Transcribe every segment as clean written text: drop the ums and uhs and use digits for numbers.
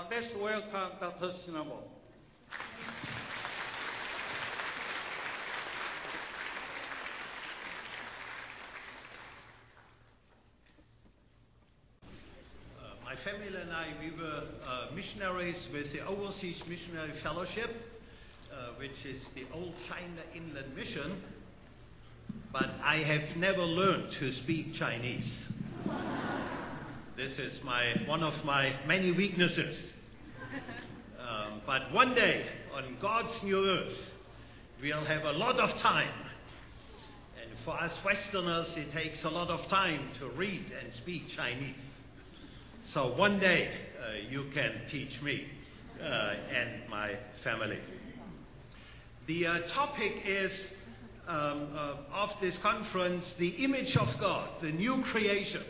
Let's welcome Dr. Sinabo. My family and I, we were missionaries with the Overseas Missionary Fellowship, which is the old China Inland Mission, but I have never learned to speak Chinese. This is one of my many weaknesses. But one day, on God's new earth, we'll have a lot of time. And for us Westerners, it takes a lot of time to read and speak Chinese. So one day, you can teach me and my family. The topic is of this conference, the image of God, the new creation.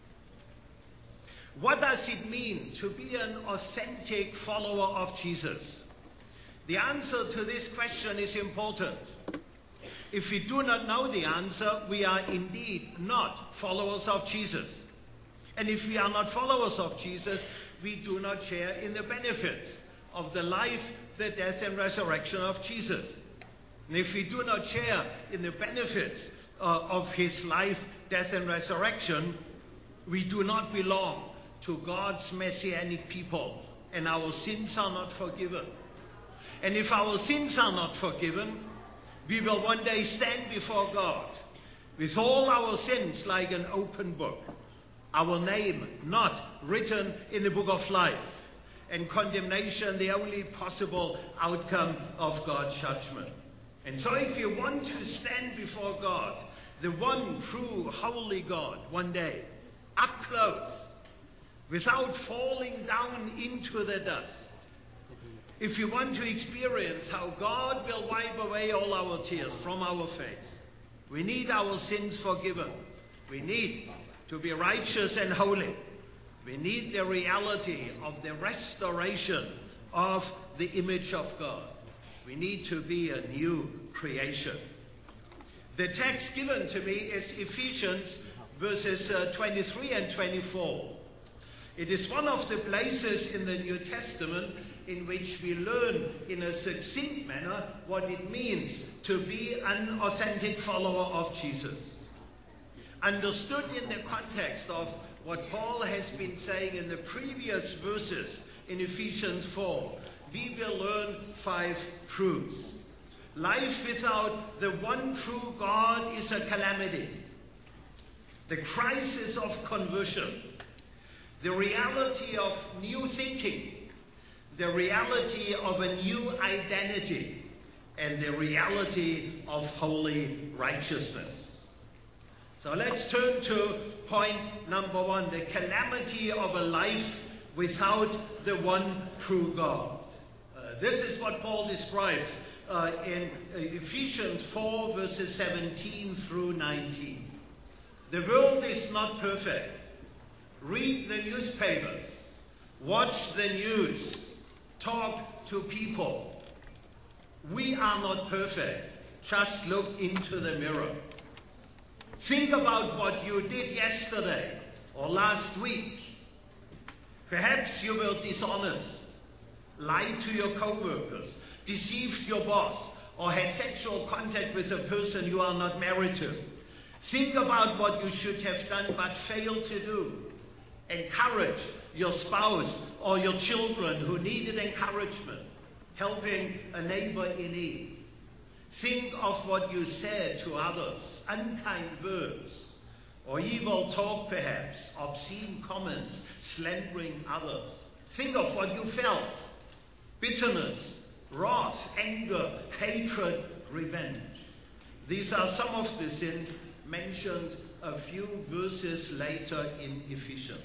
What does it mean to be an authentic follower of Jesus? The answer to this question is important. If we do not know the answer, we are indeed not followers of Jesus. And if we are not followers of Jesus, we do not share in the benefits of the life, the death, and resurrection of Jesus. And if we do not share in the benefits of his life, death, and resurrection, we do not belong to God's messianic people, and our sins are not forgiven. And if our sins are not forgiven, we will one day stand before God with all our sins like an open book, our name not written in the book of life, and condemnation the only possible outcome of God's judgment. And so if you want to stand before God, the one true holy God, one day, up close, without falling down into the dust, if you want to experience how God will wipe away all our tears from our face, we need our sins forgiven. We need to be righteous and holy. We need the reality of the restoration of the image of God. We need to be a new creation. The text given to me is Ephesians verses 23 and 24. It is one of the places in the New Testament in which we learn in a succinct manner what it means to be an authentic follower of Jesus. Understood in the context of what Paul has been saying in the previous verses in Ephesians 4, we will learn 5 truths. Life without the one true God is a calamity. The crisis of conversion. The reality of new thinking, the reality of a new identity, and the reality of holy righteousness. So let's turn to point number 1, the calamity of a life without the one true God. This is what Paul describes in Ephesians 4 verses 17 through 19. The world is not perfect. Read the newspapers, watch the news, talk to people. We are not perfect. Just look into the mirror. Think about what you did yesterday or last week. Perhaps you were dishonest, lied to your co-workers, deceived your boss, or had sexual contact with a person you are not married to. Think about what you should have done but failed to do. Encourage your spouse or your children who needed encouragement, helping a neighbor in need. Think of what you said to others, unkind words, or evil talk perhaps, obscene comments, slandering others. Think of what you felt, bitterness, wrath, anger, hatred, revenge. These are some of the sins mentioned a few verses later in Ephesians.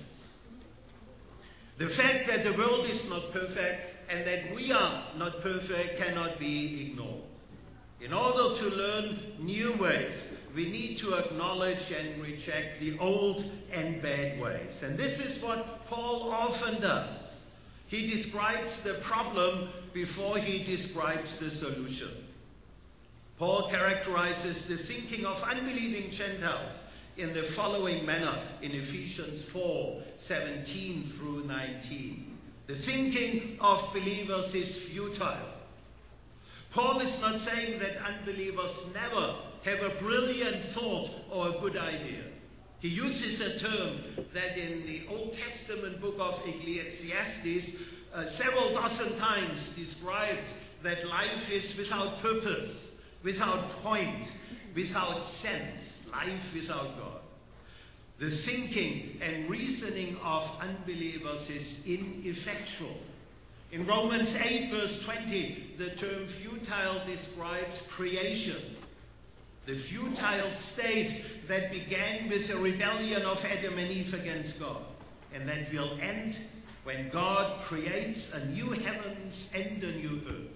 The fact that the world is not perfect and that we are not perfect cannot be ignored. In order to learn new ways, we need to acknowledge and reject the old and bad ways. And this is what Paul often does. He describes the problem before he describes the solution. Paul characterizes the thinking of unbelieving Gentiles in the following manner in Ephesians 4, 17 through 19. The thinking of believers is futile. Paul is not saying that unbelievers never have a brilliant thought or a good idea. He uses a term that in the Old Testament book of Ecclesiastes several dozen times describes that life is without purpose, without point, without sense, life without God. The thinking and reasoning of unbelievers is ineffectual. In Romans 8 verse 20, the term futile describes creation. The futile state that began with the rebellion of Adam and Eve against God, and that will end when God creates a new heavens and a new earth.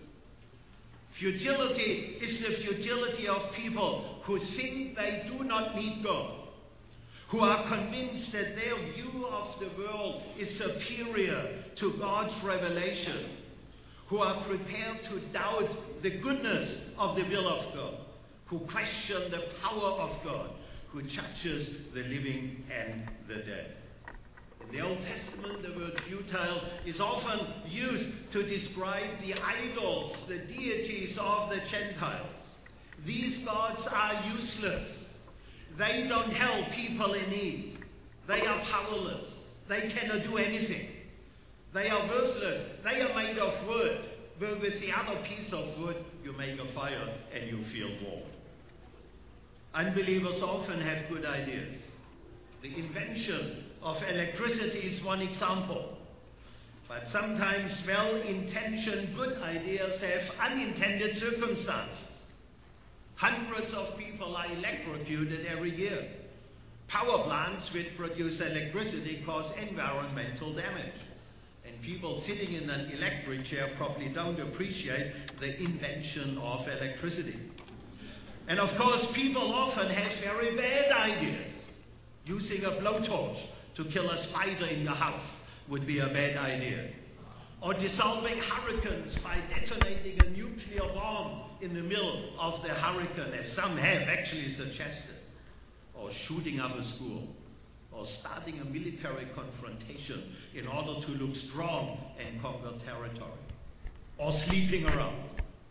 Futility is the futility of people who think they do not need God, who are convinced that their view of the world is superior to God's revelation, who are prepared to doubt the goodness of the will of God, who question the power of God, who judges the living and the dead. In the Old Testament, the word futile is often used to describe the idols, the deities of the Gentiles. These gods are useless. They don't help people in need. They are powerless. They cannot do anything. They are worthless. They are made of wood. But with the other piece of wood, you make a fire and you feel warm. Unbelievers often have good ideas. The invention of electricity is one example. But sometimes well-intentioned good ideas have unintended circumstances. Hundreds of people are electrocuted every year. Power plants which produce electricity cause environmental damage. And people sitting in an electric chair probably don't appreciate the invention of electricity. And of course, people often have very bad ideas. Using a blowtorch to kill a spider in your house would be a bad idea. Or dissolving hurricanes by detonating a nuclear bomb in the middle of the hurricane, as some have actually suggested. Or shooting up a school. Or starting a military confrontation in order to look strong and conquer territory. Or sleeping around.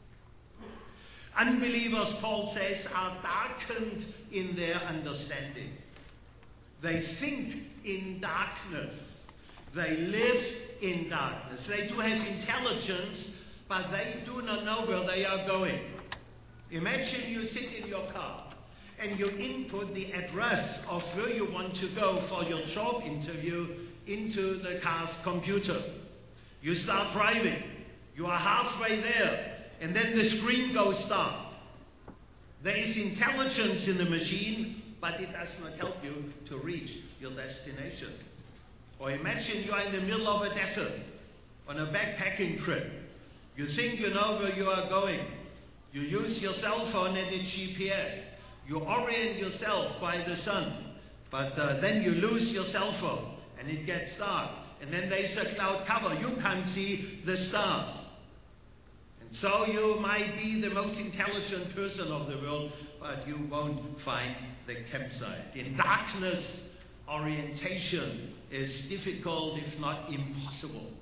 Unbelievers, Paul says, are darkened in their understanding. They think in darkness. They live in darkness. They do have intelligence, but they do not know where they are going. Imagine you sit in your car and you input the address of where you want to go for your job interview into the car's computer. You start driving. You are halfway there, and then the screen goes dark. There is intelligence in the machine, but it does not help you to reach your destination. Or imagine you are in the middle of a desert on a backpacking trip. You think you know where you are going. You use your cell phone and its GPS. You orient yourself by the sun, but then you lose your cell phone and it gets dark. And then there's a cloud cover. You can't see the stars. And so you might be the most intelligent person of the world, but you won't find the campsite. In darkness, orientation is difficult, if not impossible.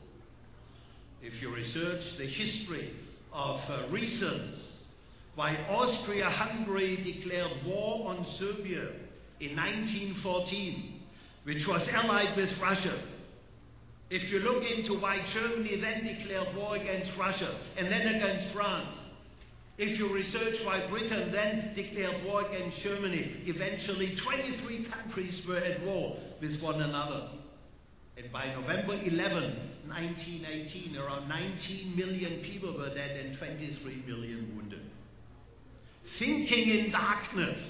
If you research the history of reasons why Austria-Hungary declared war on Serbia in 1914, which was allied with Russia. If you look into why Germany then declared war against Russia and then against France. If you research why Britain then declared war against Germany, eventually 23 countries were at war with one another. And by November 11, 1918, around 19 million people were dead and 23 million wounded. Thinking in darkness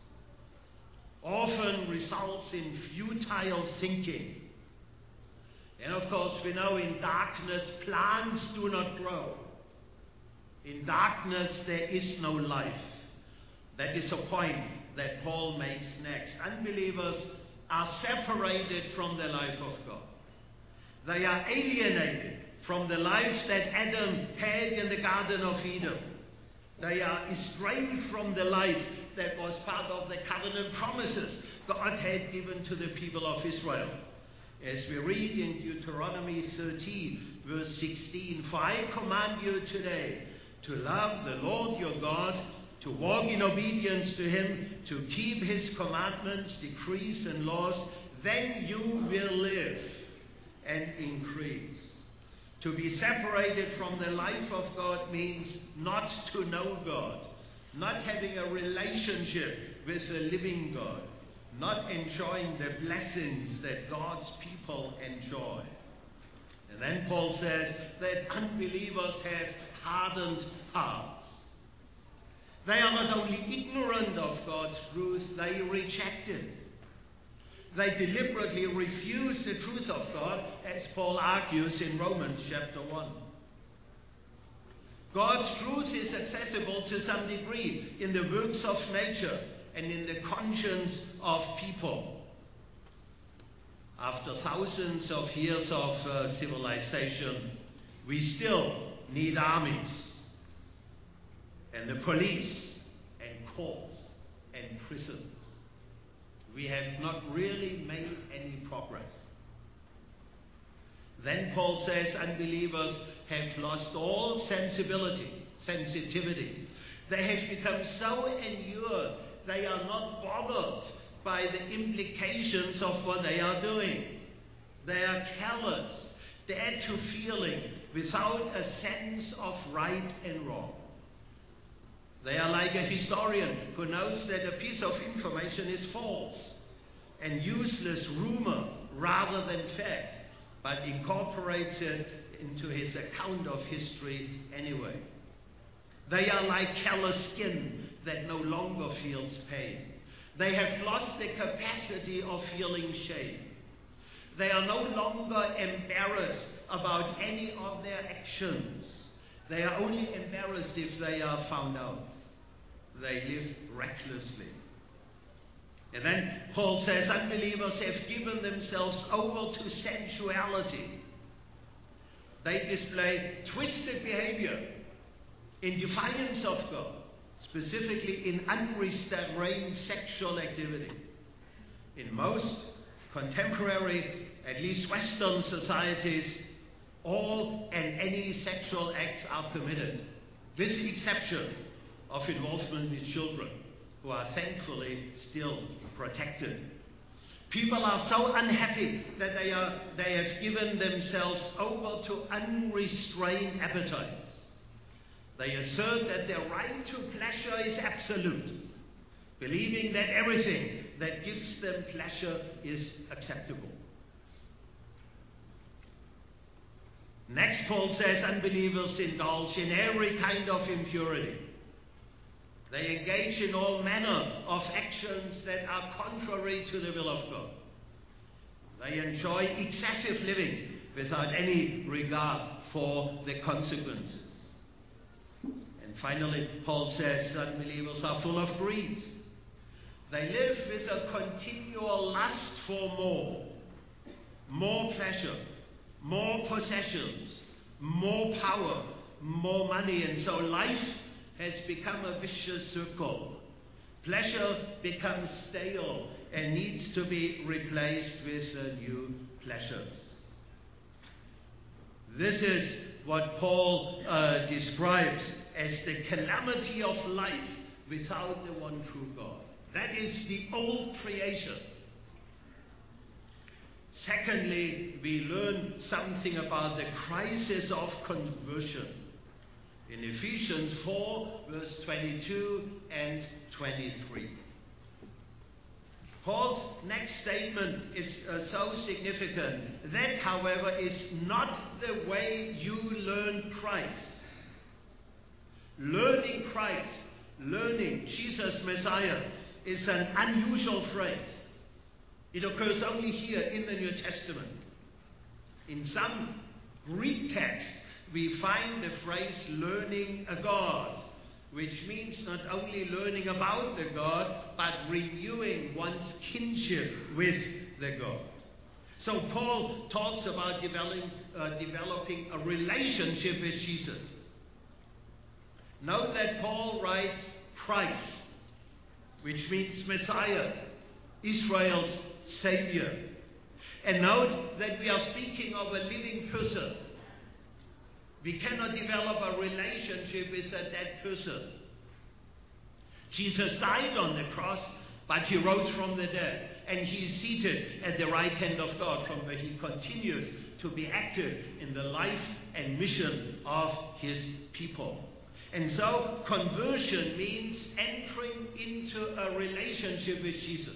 often results in futile thinking. And of course, we know in darkness plants do not grow. In darkness there is no life. That is a point that Paul makes next. Unbelievers are separated from the life of God. They are alienated from the lives that Adam had in the Garden of Eden. They are estranged from the life that was part of the covenant promises God had given to the people of Israel. As we read in Deuteronomy 13, verse 16, "For I command you today to love the Lord your God, to walk in obedience to him, to keep his commandments, decrees, and laws, then you will live and increase." To be separated from the life of God means not to know God, not having a relationship with a living God, not enjoying the blessings that God's people enjoy. And then Paul says that unbelievers have hardened hearts. They are not only ignorant of God's truth, they reject it. They deliberately refuse the truth of God, as Paul argues in Romans chapter 1. God's truth is accessible to some degree in the works of nature and in the conscience of people. After thousands of years of civilization, we still need armies and the police and courts and prisons. We have not really made any progress. Then Paul says unbelievers have lost all sensitivity. They have become so inured, they are not bothered by the implications of what they are doing. They are callous, dead to feeling, without a sense of right and wrong. They are like a historian who knows that a piece of information is false and useless rumor rather than fact, but incorporates it into his account of history anyway. They are like callous skin that no longer feels pain. They have lost the capacity of feeling shame. They are no longer embarrassed about any of their actions. They are only embarrassed if they are found out. They live recklessly. And then Paul says unbelievers have given themselves over to sensuality. They display twisted behavior in defiance of God, specifically in unrestrained sexual activity. In most contemporary, at least Western societies, all and any sexual acts are permitted, with the exception of involvement with children, who are thankfully still protected. People are so unhappy that they have given themselves over to unrestrained appetites. They assert that their right to pleasure is absolute, believing that everything that gives them pleasure is acceptable. Next, Paul says unbelievers indulge in every kind of impurity. They engage in all manner of actions that are contrary to the will of God. They enjoy excessive living without any regard for the consequences. And finally, Paul says unbelievers are full of greed. They live with a continual lust for more pleasure, more possessions, more power, more money, and so life has become a vicious circle. Pleasure becomes stale and needs to be replaced with new pleasures. This is what Paul describes as the calamity of life without the one true God. That is the old creation. Secondly, we learn something about the crisis of conversion in Ephesians 4, verse 22 and 23. Paul's next statement is so significant. That, however, is not the way you learn Christ. Learning Christ, learning Jesus Messiah, is an unusual phrase. It occurs only here in the New Testament. In some Greek texts, we find the phrase learning a God, which means not only learning about the God, but renewing one's kinship with the God. So Paul talks about developing a relationship with Jesus. Note that Paul writes Christ, which means Messiah, Israel's Savior. And note that we are speaking of a living person. We cannot develop a relationship with a dead person. Jesus died on the cross, but he rose from the dead. And he is seated at the right hand of God, from where he continues to be active in the life and mission of his people. And so conversion means entering into a relationship with Jesus.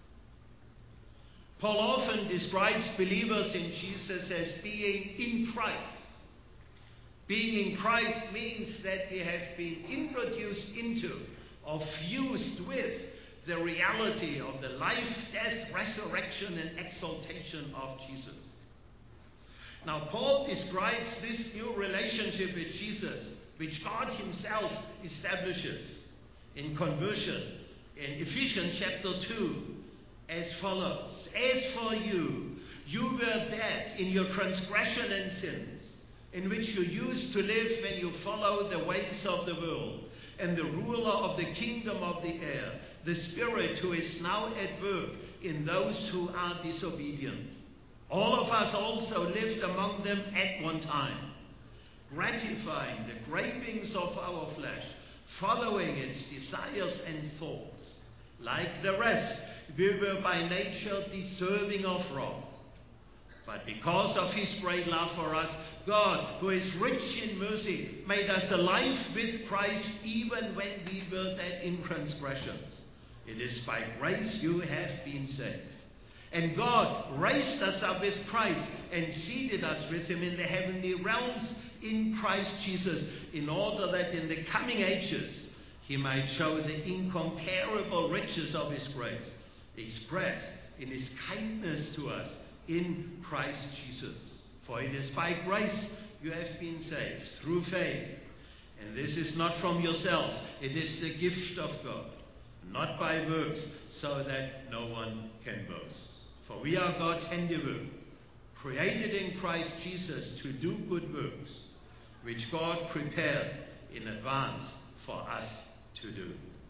Paul often describes believers in Jesus as being in Christ. Being in Christ means that we have been introduced into or fused with the reality of the life, death, resurrection, and exaltation of Jesus. Now, Paul describes this new relationship with Jesus, which God himself establishes in conversion in Ephesians chapter 2 as follows. As for you, you were dead in your transgression and sins, in which you used to live when you followed the ways of the world and the ruler of the kingdom of the air, the Spirit who is now at work in those who are disobedient. All of us also lived among them at one time, gratifying the cravings of our flesh, following its desires and thoughts. Like the rest, we were by nature deserving of wrath. But because of his great love for us, God, who is rich in mercy, made us alive with Christ even when we were dead in transgressions. It is by grace you have been saved. And God raised us up with Christ and seated us with him in the heavenly realms in Christ Jesus, in order that in the coming ages he might show the incomparable riches of his grace, expressed in his kindness to us in Christ Jesus. For it is by grace you have been saved, through faith. And this is not from yourselves, it is the gift of God, not by works, so that no one can boast. For we are God's handiwork, created in Christ Jesus to do good works, which God prepared in advance for us to do.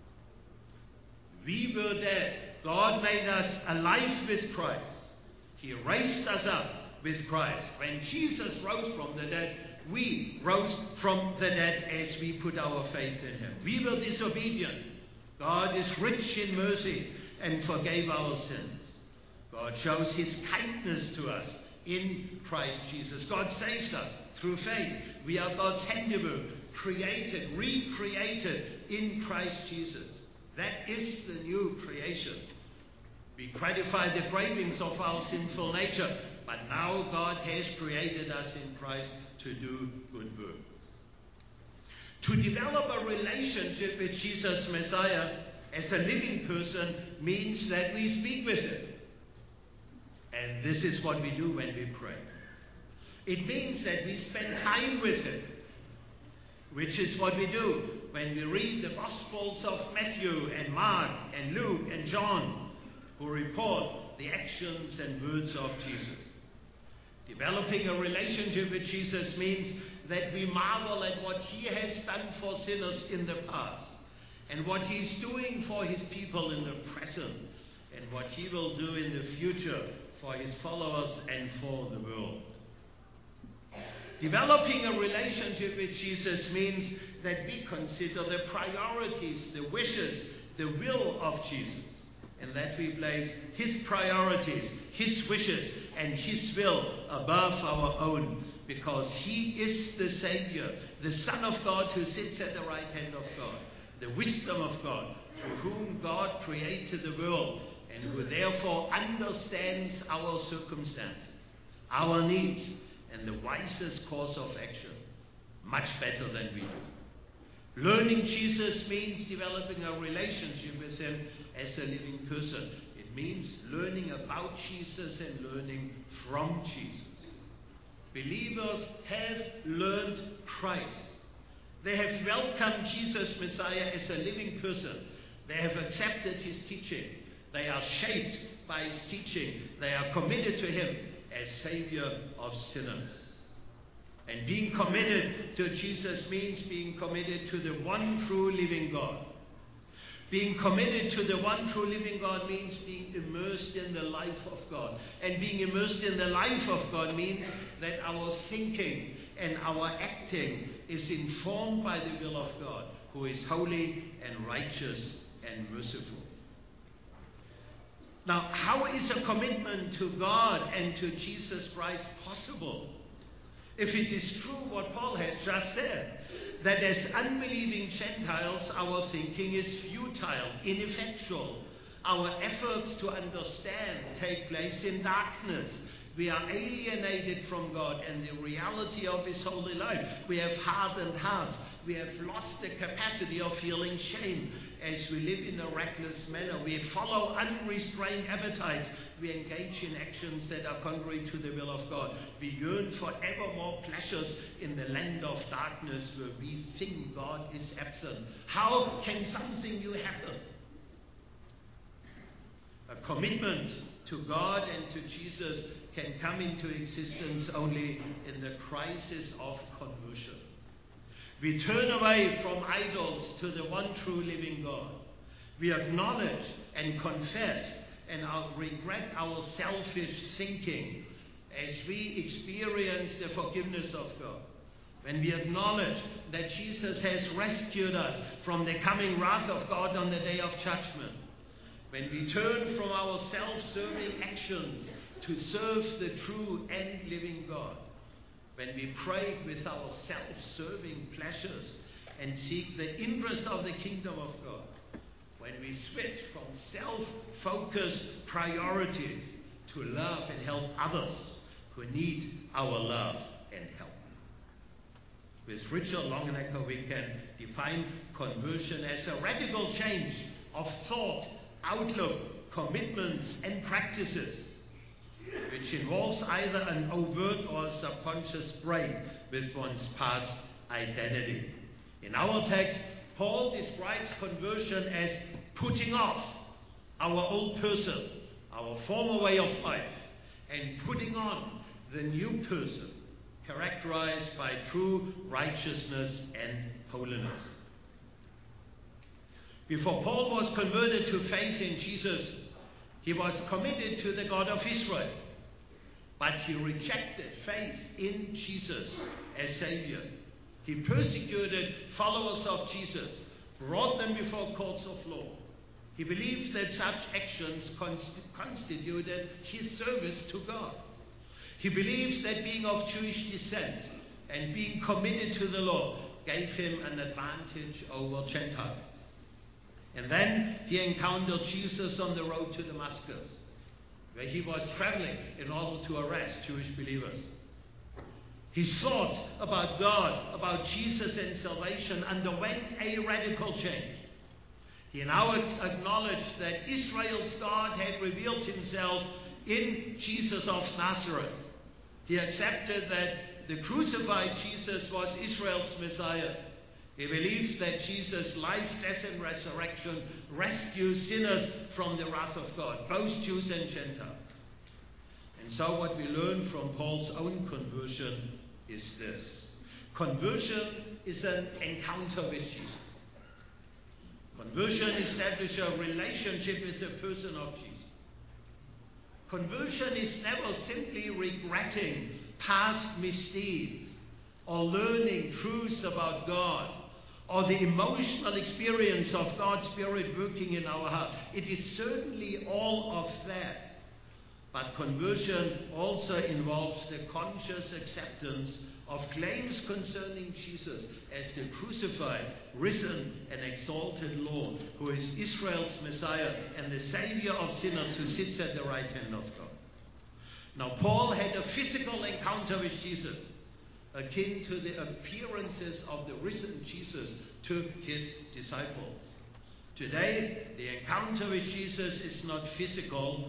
We were dead. God made us alive with Christ. He raised us up with Christ. When Jesus rose from the dead, we rose from the dead as we put our faith in him. We were disobedient. God is rich in mercy and forgave our sins. God shows his kindness to us in Christ Jesus. God saved us through faith. We are God's handiwork, created, recreated in Christ Jesus. That is the new creation. We gratify the cravings of our sinful nature, but now God has created us in Christ to do good works. To develop a relationship with Jesus Messiah as a living person means that we speak with him. And this is what we do when we pray. It means that we spend time with him, which is what we do when we read the Gospels of Matthew and Mark and Luke and John, who report the actions and words of Jesus. Developing a relationship with Jesus means that we marvel at what he has done for sinners in the past, and what he's doing for his people in the present, and what he will do in the future for his followers and for the world. Developing a relationship with Jesus means that we consider the priorities, the wishes, the will of Jesus, and that we place his priorities, his wishes, and his will above our own, because he is the Savior, the Son of God who sits at the right hand of God, the wisdom of God, through whom God created the world, and who therefore understands our circumstances, our needs, and the wisest course of action much better than we do. Learning Jesus means developing a relationship with him as a living person. It means learning about Jesus and learning from Jesus. Believers have learned Christ. They have welcomed Jesus Messiah as a living person. They have accepted his teaching. They are shaped by his teaching. They are committed to him as Savior of sinners. And being committed to Jesus means being committed to the one true living God. Being committed to the one true living God means being immersed in the life of God. And being immersed in the life of God means that our thinking and our acting is informed by the will of God, who is holy and righteous and merciful. Now, how is a commitment to God and to Jesus Christ possible? If it is true what Paul has just said, that as unbelieving Gentiles our thinking is futile, ineffectual, our efforts to understand take place in darkness, we are alienated from God and the reality of His holy life. We have hardened hearts. We have lost the capacity of feeling shame as we live in a reckless manner. We follow unrestrained appetites. We engage in actions that are contrary to the will of God. We yearn for ever more pleasures in the land of darkness where we think God is absent. How can something new happen? A commitment to God and to Jesus can come into existence only in the crisis of conversion. We turn away from idols to the one true living God. We acknowledge and confess and regret our selfish thinking as we experience the forgiveness of God. When we acknowledge that Jesus has rescued us from the coming wrath of God on the day of judgment. When we turn from our self-serving actions to serve the true and living God. When we pray with our self-serving pleasures and seek the interest of the kingdom of God. When we switch from self-focused priorities to love and help others who need our love and help. With Richard Longenecker, we can define conversion as a radical change of thought, outlook, commitments, and practices, which involves either an overt or subconscious break with one's past identity. In our text, Paul describes conversion as putting off our old person, our former way of life, and putting on the new person, characterized by true righteousness and holiness. Before Paul was converted to faith in Jesus, he was committed to the God of Israel. But he rejected faith in Jesus as Savior. He persecuted followers of Jesus, brought them before courts of law. He believed that such actions constituted his service to God. He believes that being of Jewish descent and being committed to the law gave him an advantage over Gentiles. And then he encountered Jesus on the road to Damascus, where he was traveling in order to arrest Jewish believers. His thoughts about God, about Jesus and salvation underwent a radical change. He now acknowledged that Israel's God had revealed himself in Jesus of Nazareth. He accepted that the crucified Jesus was Israel's Messiah. He believes that Jesus' life, death, and resurrection rescues sinners from the wrath of God, both Jews and Gentiles. And so what we learn from Paul's own conversion is this. Conversion is an encounter with Jesus. Conversion establishes a relationship with the person of Jesus. Conversion is never simply regretting past misdeeds or learning truths about God or the emotional experience of God's Spirit working in our heart. It is certainly all of that. But conversion also involves the conscious acceptance of claims concerning Jesus as the crucified, risen, and exalted Lord, who is Israel's Messiah and the Savior of sinners who sits at the right hand of God. Now, Paul had a physical encounter with Jesus, akin to the appearances of the risen Jesus to his disciples. Today, the encounter with Jesus is not physical,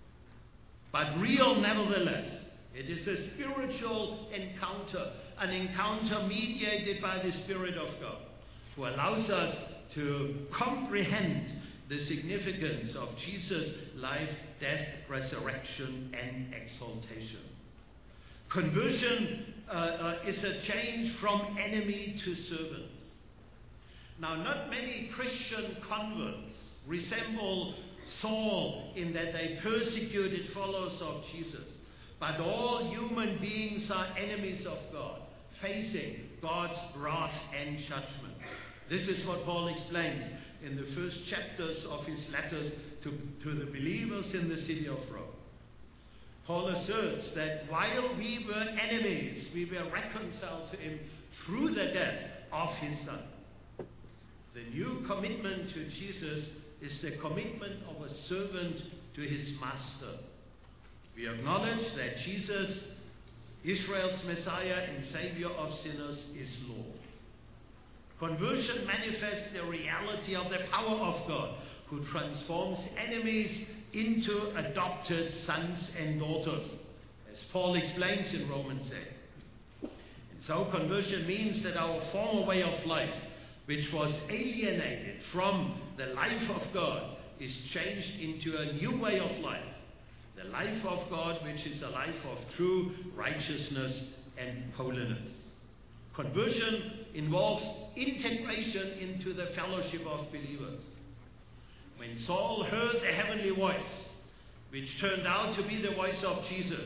but real nevertheless. It is a spiritual encounter, an encounter mediated by the Spirit of God, who allows us to comprehend the significance of Jesus' life, death, resurrection, and exaltation. Conversion is a change from enemy to servant. Now, not many Christian converts resemble Saul in that they persecuted followers of Jesus. But all human beings are enemies of God, facing God's wrath and judgment. This is what Paul explains in the first chapters of his letters to the believers in the city of Rome. Paul asserts that while we were enemies, we were reconciled to him through the death of his Son. The new commitment to Jesus is the commitment of a servant to his master. We acknowledge that Jesus, Israel's Messiah and Savior of sinners, is Lord. Conversion manifests the reality of the power of God, who transforms enemies into adopted sons and daughters, as Paul explains in Romans 8. And so conversion means that our former way of life, which was alienated from the life of God, is changed into a new way of life. The life of God, which is a life of true righteousness and holiness. Conversion involves integration into the fellowship of believers. When Saul heard the heavenly voice, which turned out to be the voice of Jesus,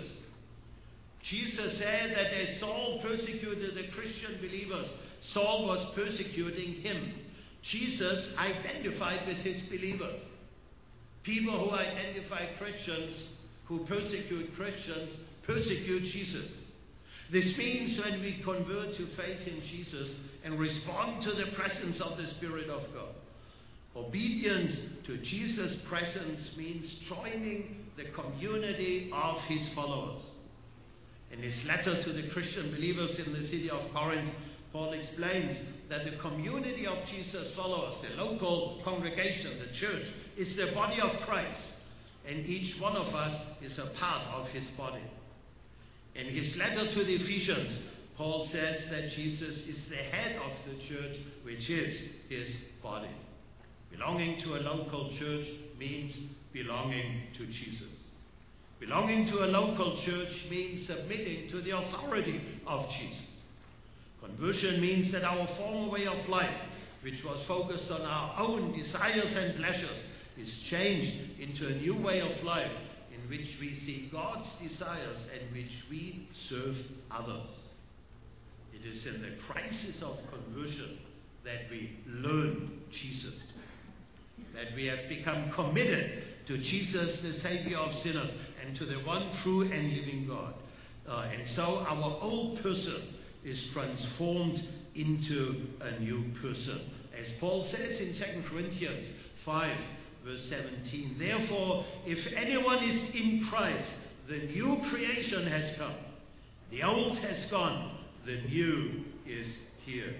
Jesus said that as Saul persecuted the Christian believers, Saul was persecuting him. Jesus identified with his believers. People who identify Christians, who persecute Christians, persecute Jesus. This means when we convert to faith in Jesus and respond to the presence of the Spirit of God, obedience to Jesus' presence means joining the community of his followers. In his letter to the Christian believers in the city of Corinth, Paul explains that the community of Jesus' followers, the local congregation, the church, is the body of Christ, and each one of us is a part of his body. In his letter to the Ephesians, Paul says that Jesus is the head of the church, which is his body. Belonging to a local church means belonging to Jesus. Belonging to a local church means submitting to the authority of Jesus. Conversion means that our former way of life, which was focused on our own desires and pleasures, is changed into a new way of life in which we see God's desires and which we serve others. It is in the crisis of conversion that we learn Jesus, that we have become committed to Jesus, the Savior of sinners, and to the one true and living God. And so our old person is transformed into a new person. As Paul says in 2 Corinthians 5, verse 17, therefore, if anyone is in Christ, the new creation has come. The old has gone, the new is here.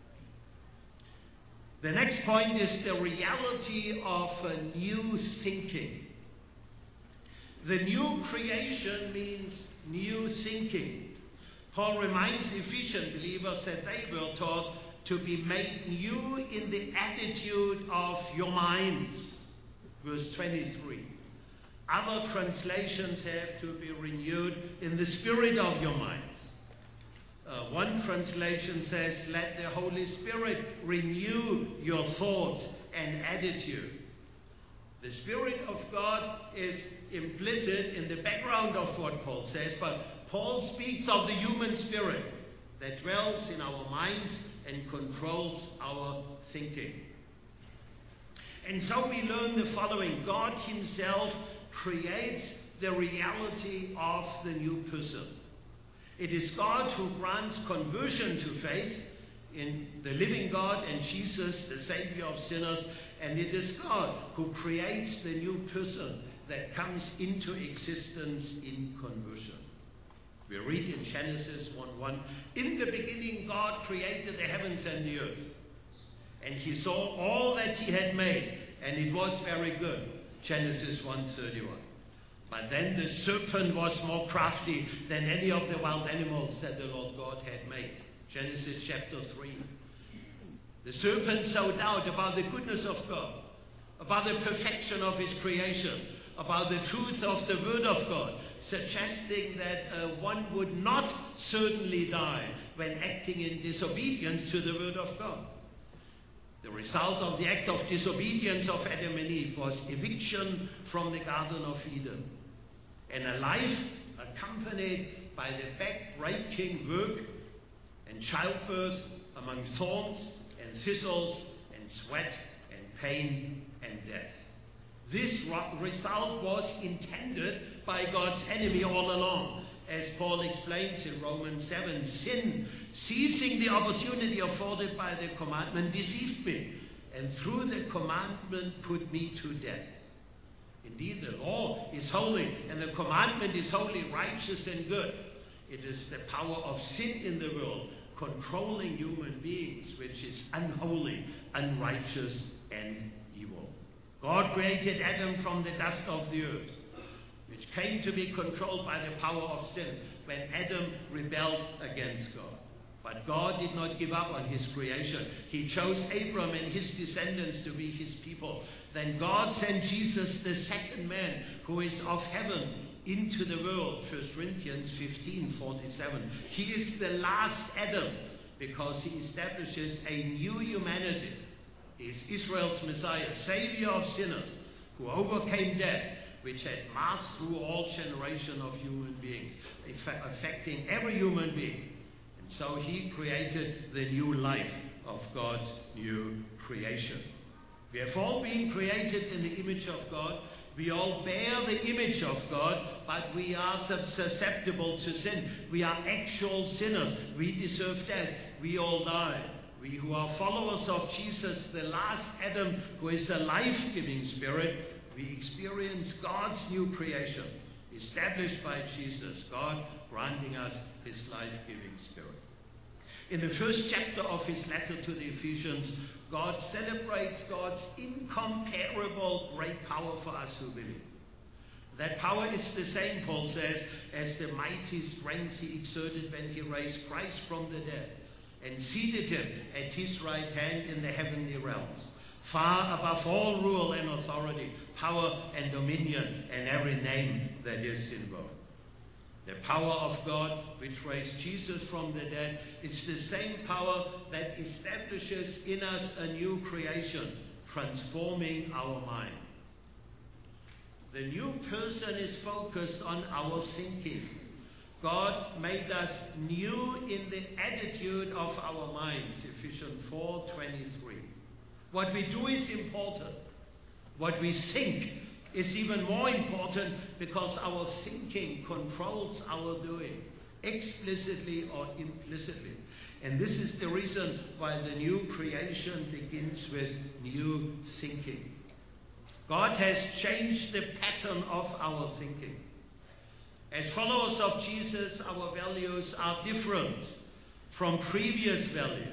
The next point is the reality of a new thinking. The new creation means new thinking. Paul reminds the Ephesian believers that they were taught to be made new in the attitude of your minds. Verse 23. Other translations have to be renewed in the spirit of your minds. One translation says, let the Holy Spirit renew your thoughts and attitude. The Spirit of God is implicit in the background of what Paul says, but Paul speaks of the human spirit that dwells in our minds and controls our thinking. And so we learn the following. God himself creates the reality of the new person. It is God who grants conversion to faith in the living God and Jesus, the Savior of sinners, and it is God who creates the new person that comes into existence in conversion. We read in Genesis 1:1, in the beginning God created the heavens and the earth, and he saw all that he had made, and it was very good. Genesis 1:31. But then the serpent was more crafty than any of the wild animals that the Lord God had made. Genesis chapter 3. The serpent sowed doubt about the goodness of God, about the perfection of his creation, about the truth of the word of God, suggesting that one would not certainly die when acting in disobedience to the word of God. The result of the act of disobedience of Adam and Eve was eviction from the Garden of Eden, and a life accompanied by the back-breaking work and childbirth among thorns and thistles and sweat and pain and death. This result was intended by God's enemy all along. As Paul explains in Romans 7, sin, seizing the opportunity afforded by the commandment, deceived me, and through the commandment put me to death. Indeed, the law is holy, and the commandment is holy, righteous, and good. It is the power of sin in the world, controlling human beings, which is unholy, unrighteous, and evil. God created Adam from the dust of the earth, which came to be controlled by the power of sin when Adam rebelled against God. But God did not give up on his creation. He chose Abram and his descendants to be his people. Then God sent Jesus, the second man, who is of heaven, into the world. 1 Corinthians 15:47. He is the last Adam because he establishes a new humanity. He is Israel's Messiah, Savior of sinners, who overcame death, which had marched through all generations of human beings, affecting every human being. And so he created the new life of God's new creation. We have all been created in the image of God. We all bear the image of God, but we are susceptible to sin. We are actual sinners. We deserve death. We all die. We who are followers of Jesus, the last Adam, who is a life-giving spirit, we experience God's new creation, established by Jesus, God granting us his life-giving spirit. In the first chapter of his letter to the Ephesians, God celebrates God's incomparable great power for us who believe. That power is the same, Paul says, as the mighty strength he exerted when he raised Christ from the dead and seated him at his right hand in the heavenly realms, far above all rule and authority, power and dominion, and every name that is invoked. The power of God which raised Jesus from the dead is the same power that establishes in us a new creation, transforming our mind. The new person is focused on our thinking. God made us new in the attitude of our minds, Ephesians 4:23. What we do is important. What we think is even more important, because our thinking controls our doing, explicitly or implicitly. And this is the reason why the new creation begins with new thinking. God has changed the pattern of our thinking. As followers of Jesus, our values are different from previous values.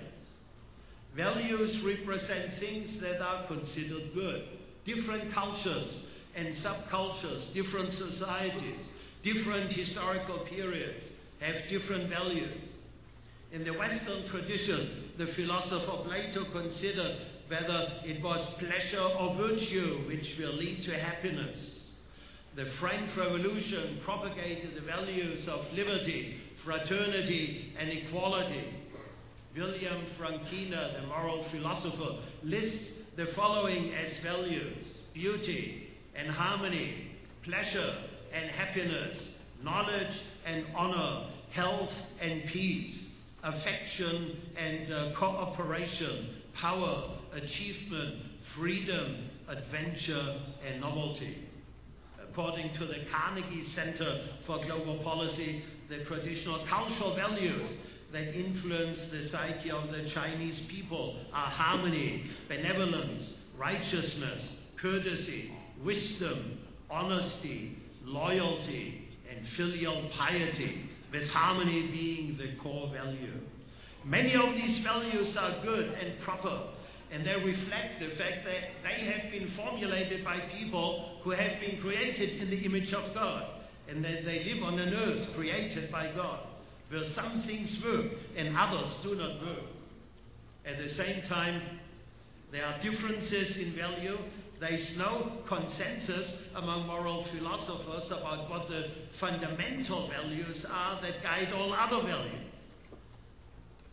Values represent things that are considered good. Different cultures and subcultures, different societies, different historical periods have different values. In the Western tradition, the philosopher Plato considered whether it was pleasure or virtue which will lead to happiness. The French Revolution propagated the values of liberty, fraternity, and equality. William Frankina, the moral philosopher, lists the following as values: beauty and harmony, pleasure and happiness, knowledge and honor, health and peace, affection and cooperation, power, achievement, freedom, adventure, and novelty. According to the Carnegie Center for Global Policy, the traditional cultural values that influence the psyche of the Chinese people are harmony, benevolence, righteousness, courtesy, wisdom, honesty, loyalty, and filial piety, with harmony being the core value. Many of these values are good and proper, and they reflect the fact that they have been formulated by people who have been created in the image of God, and that they live on an earth created by God, where some things work and others do not work. At the same time, there are differences in value. There is no consensus among moral philosophers about what the fundamental values are that guide all other values.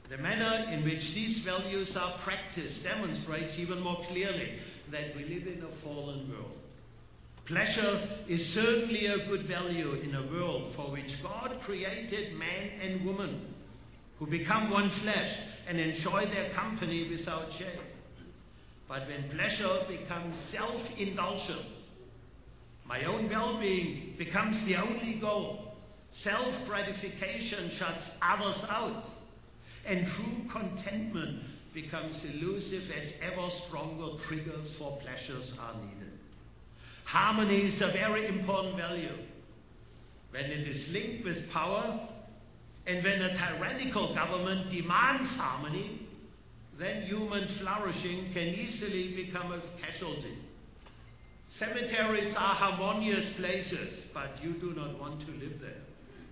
The manner in which these values are practiced demonstrates even more clearly that we live in a fallen world. Pleasure is certainly a good value in a world for which God created man and woman, who become one flesh and enjoy their company without shame. But when pleasure becomes self-indulgence, my own well-being becomes the only goal, self-gratification shuts others out, and true contentment becomes elusive as ever stronger triggers for pleasures are needed. Harmony is a very important value. When it is linked with power, and when a tyrannical government demands harmony, then human flourishing can easily become a casualty. Cemeteries are harmonious places, but you do not want to live there.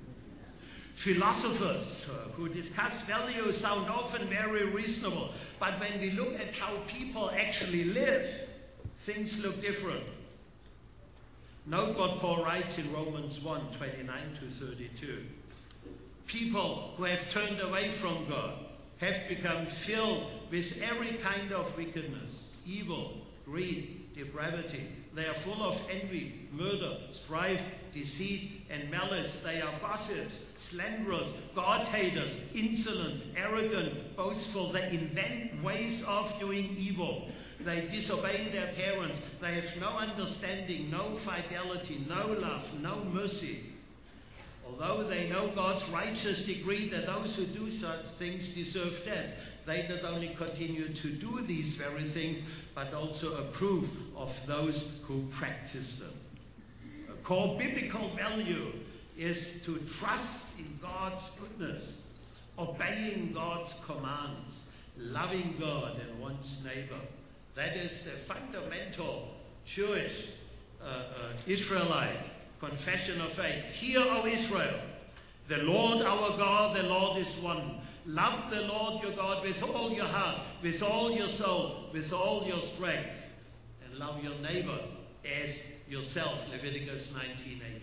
Philosophers who discuss values sound often very reasonable, but when we look at how people actually live, things look different. Note what Paul writes in Romans 1:29-32. People who have turned away from God have become filled with every kind of wickedness, evil, greed, depravity. They are full of envy, murder, strife, deceit, and malice. They are gossips, slanderers, God-haters, insolent, arrogant, boastful. They invent ways of doing evil. They disobey their parents. They have no understanding, no fidelity, no love, no mercy. Although they know God's righteous decree that those who do such things deserve death, they not only continue to do these very things, but also approve of those who practice them. A core biblical value is to trust in God's goodness, obeying God's commands, loving God and one's neighbor. That is the fundamental Jewish Israelite confession of faith. Hear, O Israel, the Lord our God, the Lord is one. Love the Lord your God with all your heart, with all your soul, with all your strength. And love your neighbor as yourself. Leviticus 19:18.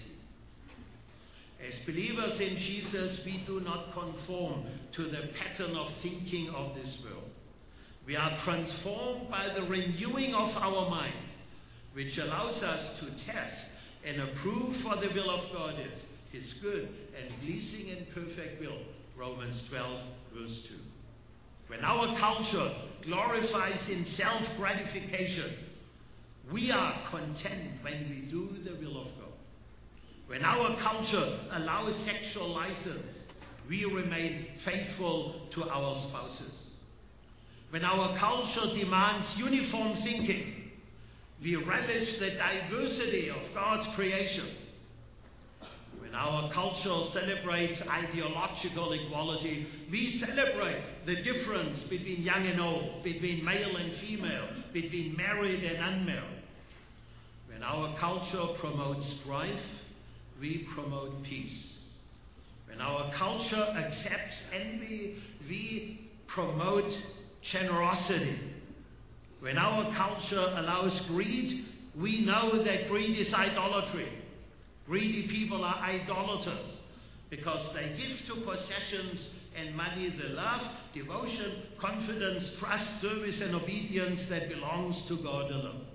As believers in Jesus, we do not conform to the pattern of thinking of this world. We are transformed by the renewing of our mind, which allows us to test and approve what the will of God is, His good and pleasing and perfect will. Romans 12:2. When our culture glorifies in self-gratification, we are content when we do the will of God. When our culture allows sexual license, we remain faithful to our spouses. When our culture demands uniform thinking, we relish the diversity of God's creation. When our culture celebrates ideological equality, we celebrate the difference between young and old, between male and female, between married and unmarried. When our culture promotes strife, we promote peace. When our culture accepts envy, we promote generosity. When our culture allows greed, we know that greed is idolatry. Greedy people are idolaters because they give to possessions and money the love, devotion, confidence, trust, service, and obedience that belongs to God alone.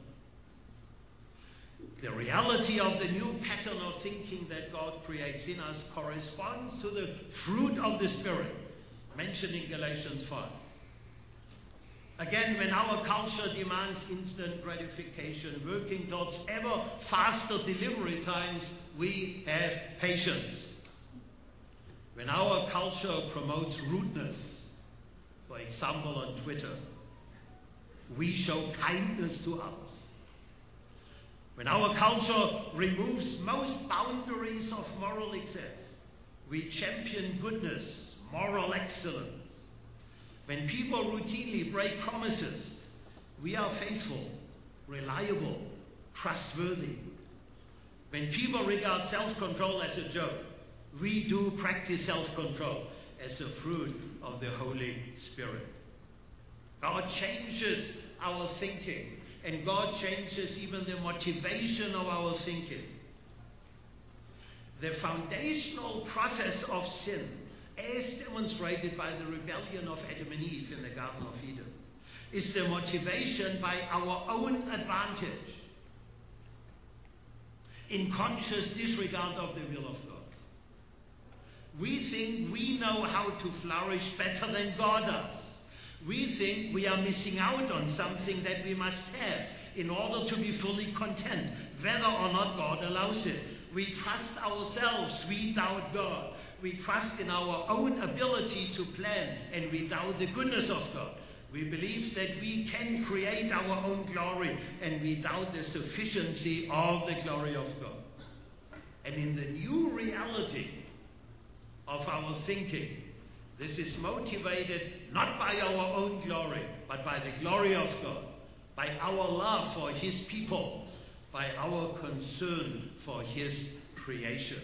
The reality of the new pattern of thinking that God creates in us corresponds to the fruit of the Spirit, mentioned in Galatians 5. Again, when our culture demands instant gratification, working towards ever faster delivery times, we have patience. When our culture promotes rudeness, for example on Twitter, we show kindness to others. When our culture removes most boundaries of moral excess, we champion goodness, moral excellence. When people routinely break promises, we are faithful, reliable, trustworthy. When people regard self-control as a joke, we do practice self-control as a fruit of the Holy Spirit. God changes our thinking, and God changes even the motivation of our thinking. The foundational process of sin as demonstrated by the rebellion of Adam and Eve in the Garden of Eden, is the motivation by our own advantage, in conscious disregard of the will of God. We think we know how to flourish better than God does. We think we are missing out on something that we must have in order to be fully content, whether or not God allows it. We trust ourselves, we doubt God. We trust in our own ability to plan, and we doubt the goodness of God. We believe that we can create our own glory, and we doubt the sufficiency of the glory of God. And in the new reality of our thinking, this is motivated not by our own glory, but by the glory of God, by our love for His people, by our concern for His creation.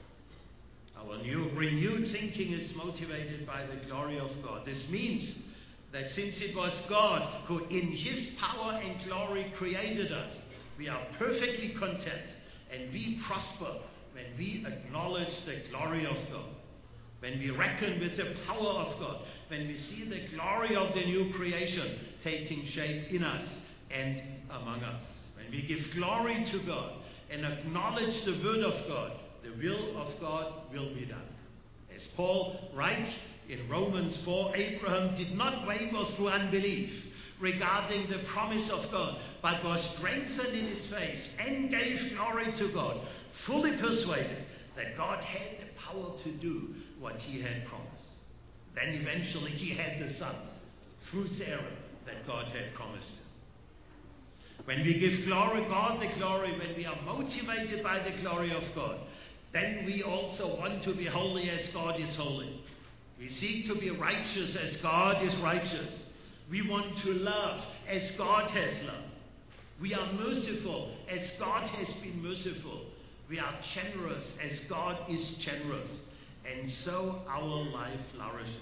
Our renewed thinking is motivated by the glory of God. This means that since it was God who in His power and glory created us, we are perfectly content and we prosper when we acknowledge the glory of God, when we reckon with the power of God, when we see the glory of the new creation taking shape in us and among us. When we give glory to God and acknowledge the word of God, the will of God will be done. As Paul writes in Romans 4, Abraham did not waver through unbelief regarding the promise of God, but was strengthened in his faith and gave glory to God, fully persuaded that God had the power to do what He had promised. Then eventually he had the son through Sarah that God had promised him. When we give God the glory, when we are motivated by the glory of God, then we also want to be holy as God is holy. We seek to be righteous as God is righteous. We want to love as God has loved. We are merciful as God has been merciful. We are generous as God is generous. And so our life flourishes.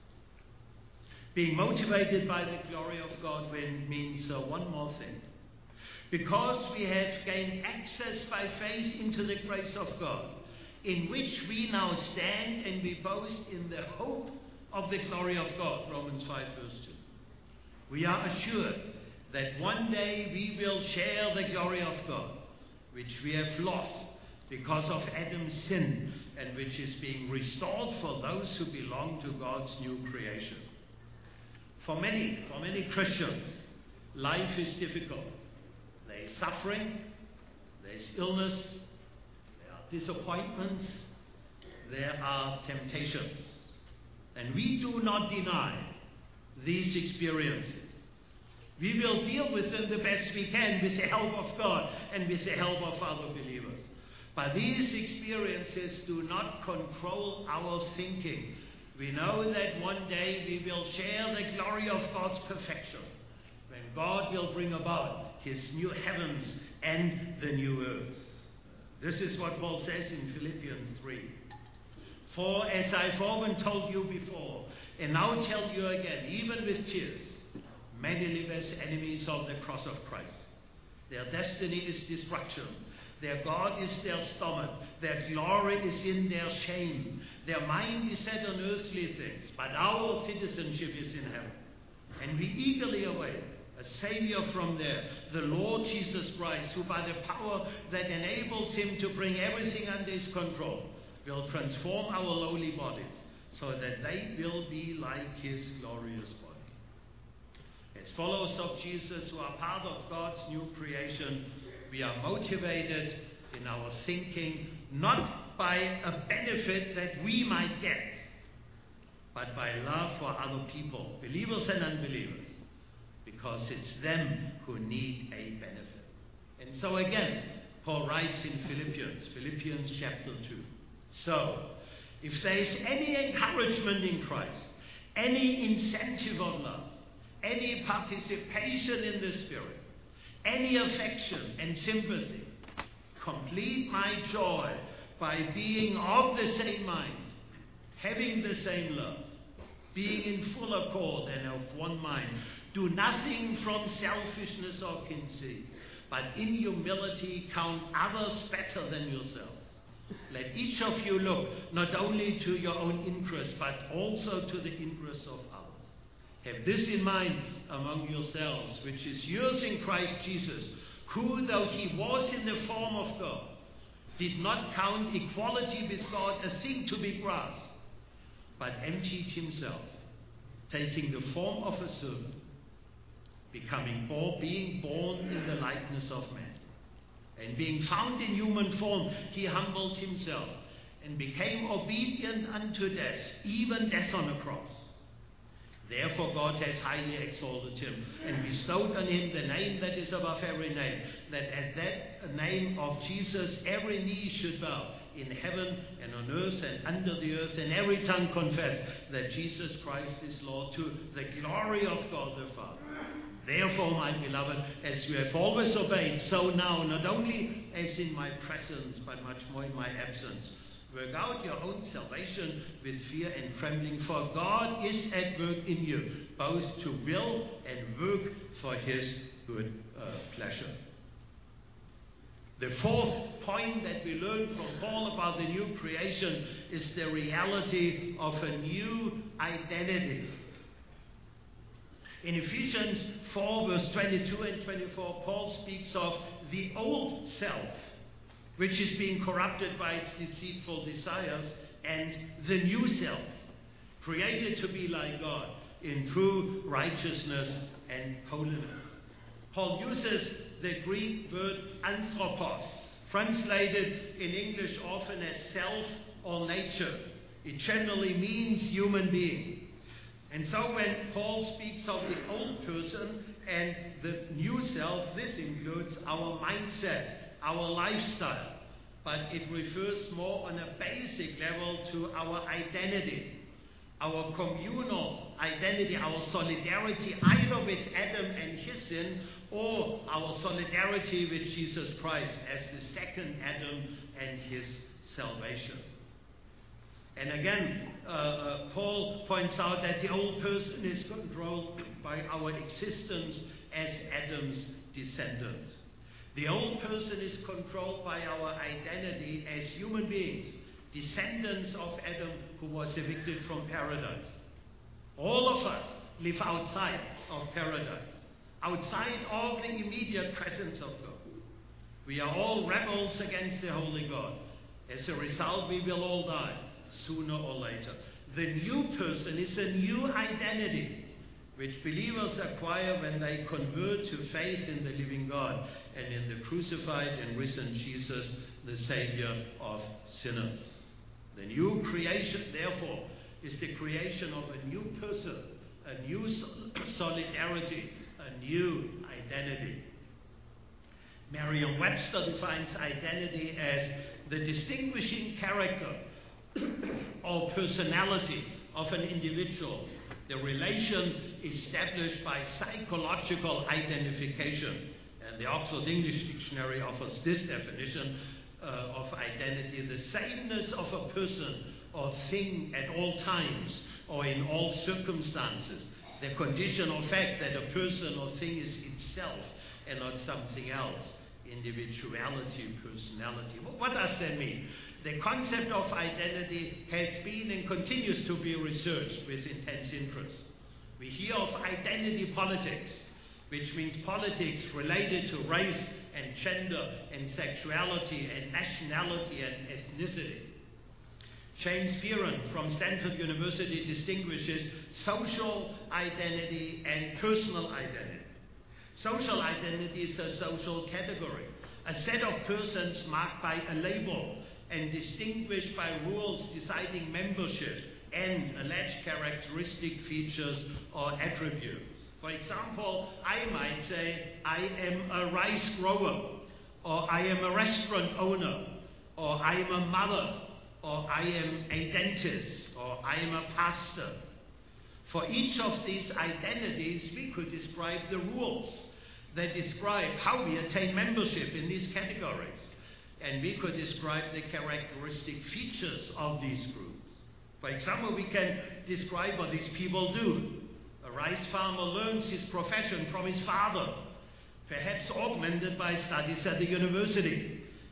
Being motivated by the glory of God means one more thing. Because we have gained access by faith into the grace of God, in which we now stand and we boast in the hope of the glory of God, Romans 5 verse 2. We are assured that one day we will share the glory of God, which we have lost because of Adam's sin, and which is being restored for those who belong to God's new creation. For many Christians, life is difficult. There is suffering, there is illness, there are disappointments, there are temptations. And we do not deny these experiences. We will deal with them the best we can with the help of God and with the help of other believers. But these experiences do not control our thinking. We know that one day we will share the glory of God's perfection, when God will bring about His new heavens and the new earth. This is what Paul says in Philippians 3. For as I've often told you before, and now tell you again, even with tears, many live as enemies of the cross of Christ. Their destiny is destruction. Their God is their stomach. Their glory is in their shame. Their mind is set on earthly things, but our citizenship is in heaven. And we eagerly await a Savior from there, the Lord Jesus Christ, who by the power that enables Him to bring everything under His control, will transform our lowly bodies so that they will be like His glorious body. As followers of Jesus who are part of God's new creation, we are motivated in our thinking not by a benefit that we might get, but by love for other people, believers and unbelievers, because it's them who need a benefit. And so again, Paul writes in Philippians chapter 2. So, if there is any encouragement in Christ, any incentive of love, any participation in the Spirit, any affection and sympathy, complete my joy by being of the same mind, having the same love, being in full accord and of one mind. Do nothing from selfishness or conceit, but in humility count others better than yourselves. Let each of you look not only to your own interests, but also to the interests of others. Have this in mind among yourselves, which is yours in Christ Jesus, who, though he was in the form of God, did not count equality with God a thing to be grasped, but emptied himself, taking the form of a servant, being born in the likeness of man. And being found in human form, he humbled himself and became obedient unto death, even death on a cross. Therefore God has highly exalted him and bestowed on him the name that is above every name, that at that name of Jesus every knee should bow, in heaven and on earth and under the earth, and every tongue confess that Jesus Christ is Lord, to the glory of God the Father. Therefore, my beloved, as you have always obeyed, so now, not only as in my presence, but much more in my absence, work out your own salvation with fear and trembling, for God is at work in you, both to will and work for his good pleasure. The fourth point that we learn from Paul about the new creation is the reality of a new identity. In Ephesians 4, verse 22 and 24, Paul speaks of the old self, which is being corrupted by its deceitful desires, and the new self, created to be like God in true righteousness and holiness. Paul uses the Greek word anthropos, translated in English often as self or nature. It generally means human being. And so when Paul speaks of the old person and the new self, this includes our mindset, our lifestyle, but it refers more on a basic level to our identity, our communal identity, our solidarity either with Adam and his sin, or our solidarity with Jesus Christ as the second Adam and his salvation. And again, Paul points out that the old person is controlled by our existence as Adam's descendant. The old person is controlled by our identity as human beings, descendants of Adam who was evicted from paradise. All of us live outside of paradise, outside of the immediate presence of God. We are all rebels against the holy God. As a result, we will all die, sooner or later. The new person is a new identity which believers acquire when they convert to faith in the living God and in the crucified and risen Jesus, the Savior of sinners. The new creation, therefore, is the creation of a new person, a new solidarity, a new identity. Merriam-Webster defines identity as the distinguishing character or personality of an individual, the relation established by psychological identification. And the Oxford English Dictionary offers this definition of identity: the sameness of a person or thing at all times or in all circumstances, the condition or fact that a person or thing is itself and not something else. Individuality, personality. What does that mean? The concept of identity has been and continues to be researched with intense interest. We hear of identity politics, which means politics related to race and gender and sexuality and nationality and ethnicity. James Fearon from Stanford University distinguishes social identity and personal identity. Social identity is a social category, a set of persons marked by a label and distinguished by rules deciding membership and alleged characteristic features or attributes. For example, I might say, I am a rice grower, or I am a restaurant owner, or I am a mother, or I am a dentist, or I am a pastor. For each of these identities, we could describe the rules that describe how we attain membership in these categories. And we could describe the characteristic features of these groups. For example, we can describe what these people do. A rice farmer learns his profession from his father, perhaps augmented by studies at the university.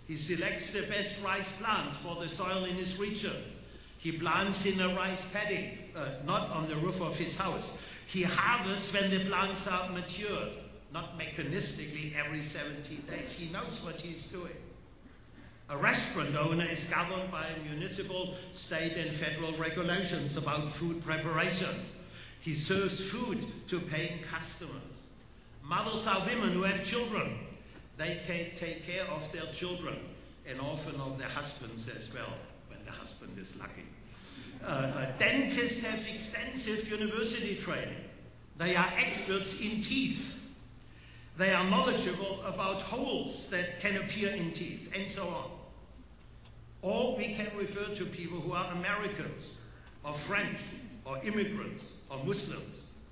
He selects the best rice plants for the soil in his region. He plants in a rice paddy, not on the roof of his house. He harvests when the plants are matured, not mechanistically every 17 days. He knows what he's doing. A restaurant owner is governed by municipal, state and federal regulations about food preparation. He serves food to paying customers. Mothers are women who have children. They can take care of their children and often of their husbands as well, when the husband is lucky. Dentists have extensive university training. They are experts in teeth. They are knowledgeable about holes that can appear in teeth, and so on. Or we can refer to people who are Americans, or French, or immigrants, or Muslims.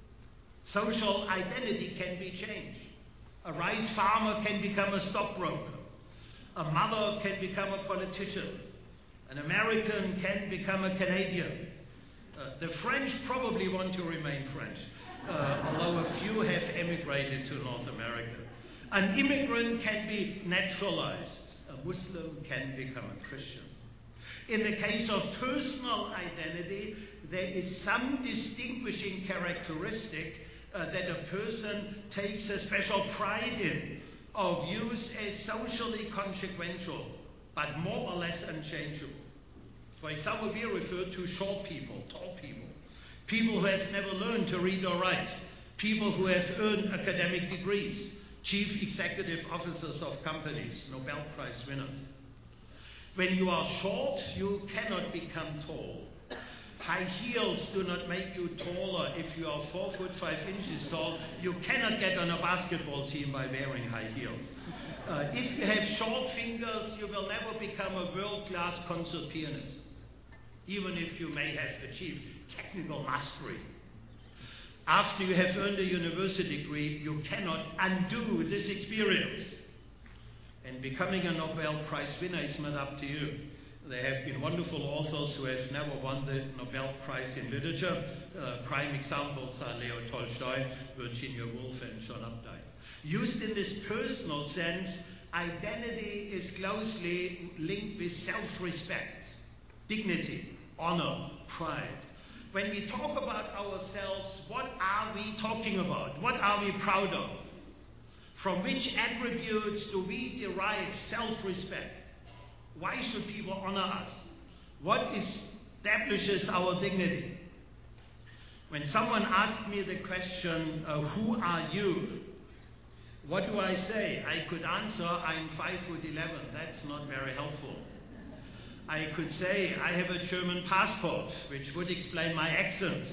Social identity can be changed. A rice farmer can become a stockbroker. A mother can become a politician. An American can become a Canadian. The French probably want to remain French, although a few have emigrated to North America. An immigrant can be naturalized. A Muslim can become a Christian. In the case of personal identity, there is some distinguishing characteristic that a person takes a special pride in, or views as socially consequential, but more or less unchangeable. For example, we refer to short people, tall people, people who have never learned to read or write, people who have earned academic degrees, chief executive officers of companies, Nobel Prize winners. When you are short, you cannot become tall. High heels do not make you taller. If you are 4 foot 5 inches tall, you cannot get on a basketball team by wearing high heels. If you have short fingers, you will never become a world-class concert pianist, even if you may have achieved technical mastery. After you have earned a university degree, you cannot undo this experience. And becoming a Nobel Prize winner is not up to you. There have been wonderful authors who have never won the Nobel Prize in Literature. Prime examples are Leo Tolstoy, Virginia Woolf, and John Updike. Used in this personal sense, identity is closely linked with self-respect, dignity, honor, pride. When we talk about ourselves, what are we talking about? What are we proud of? From which attributes do we derive self-respect? Why should people honor us? What establishes our dignity? When someone asks me the question, who are you? What do I say? I could answer, I'm 5'11". That's not very helpful. I could say, I have a German passport, which would explain my accent.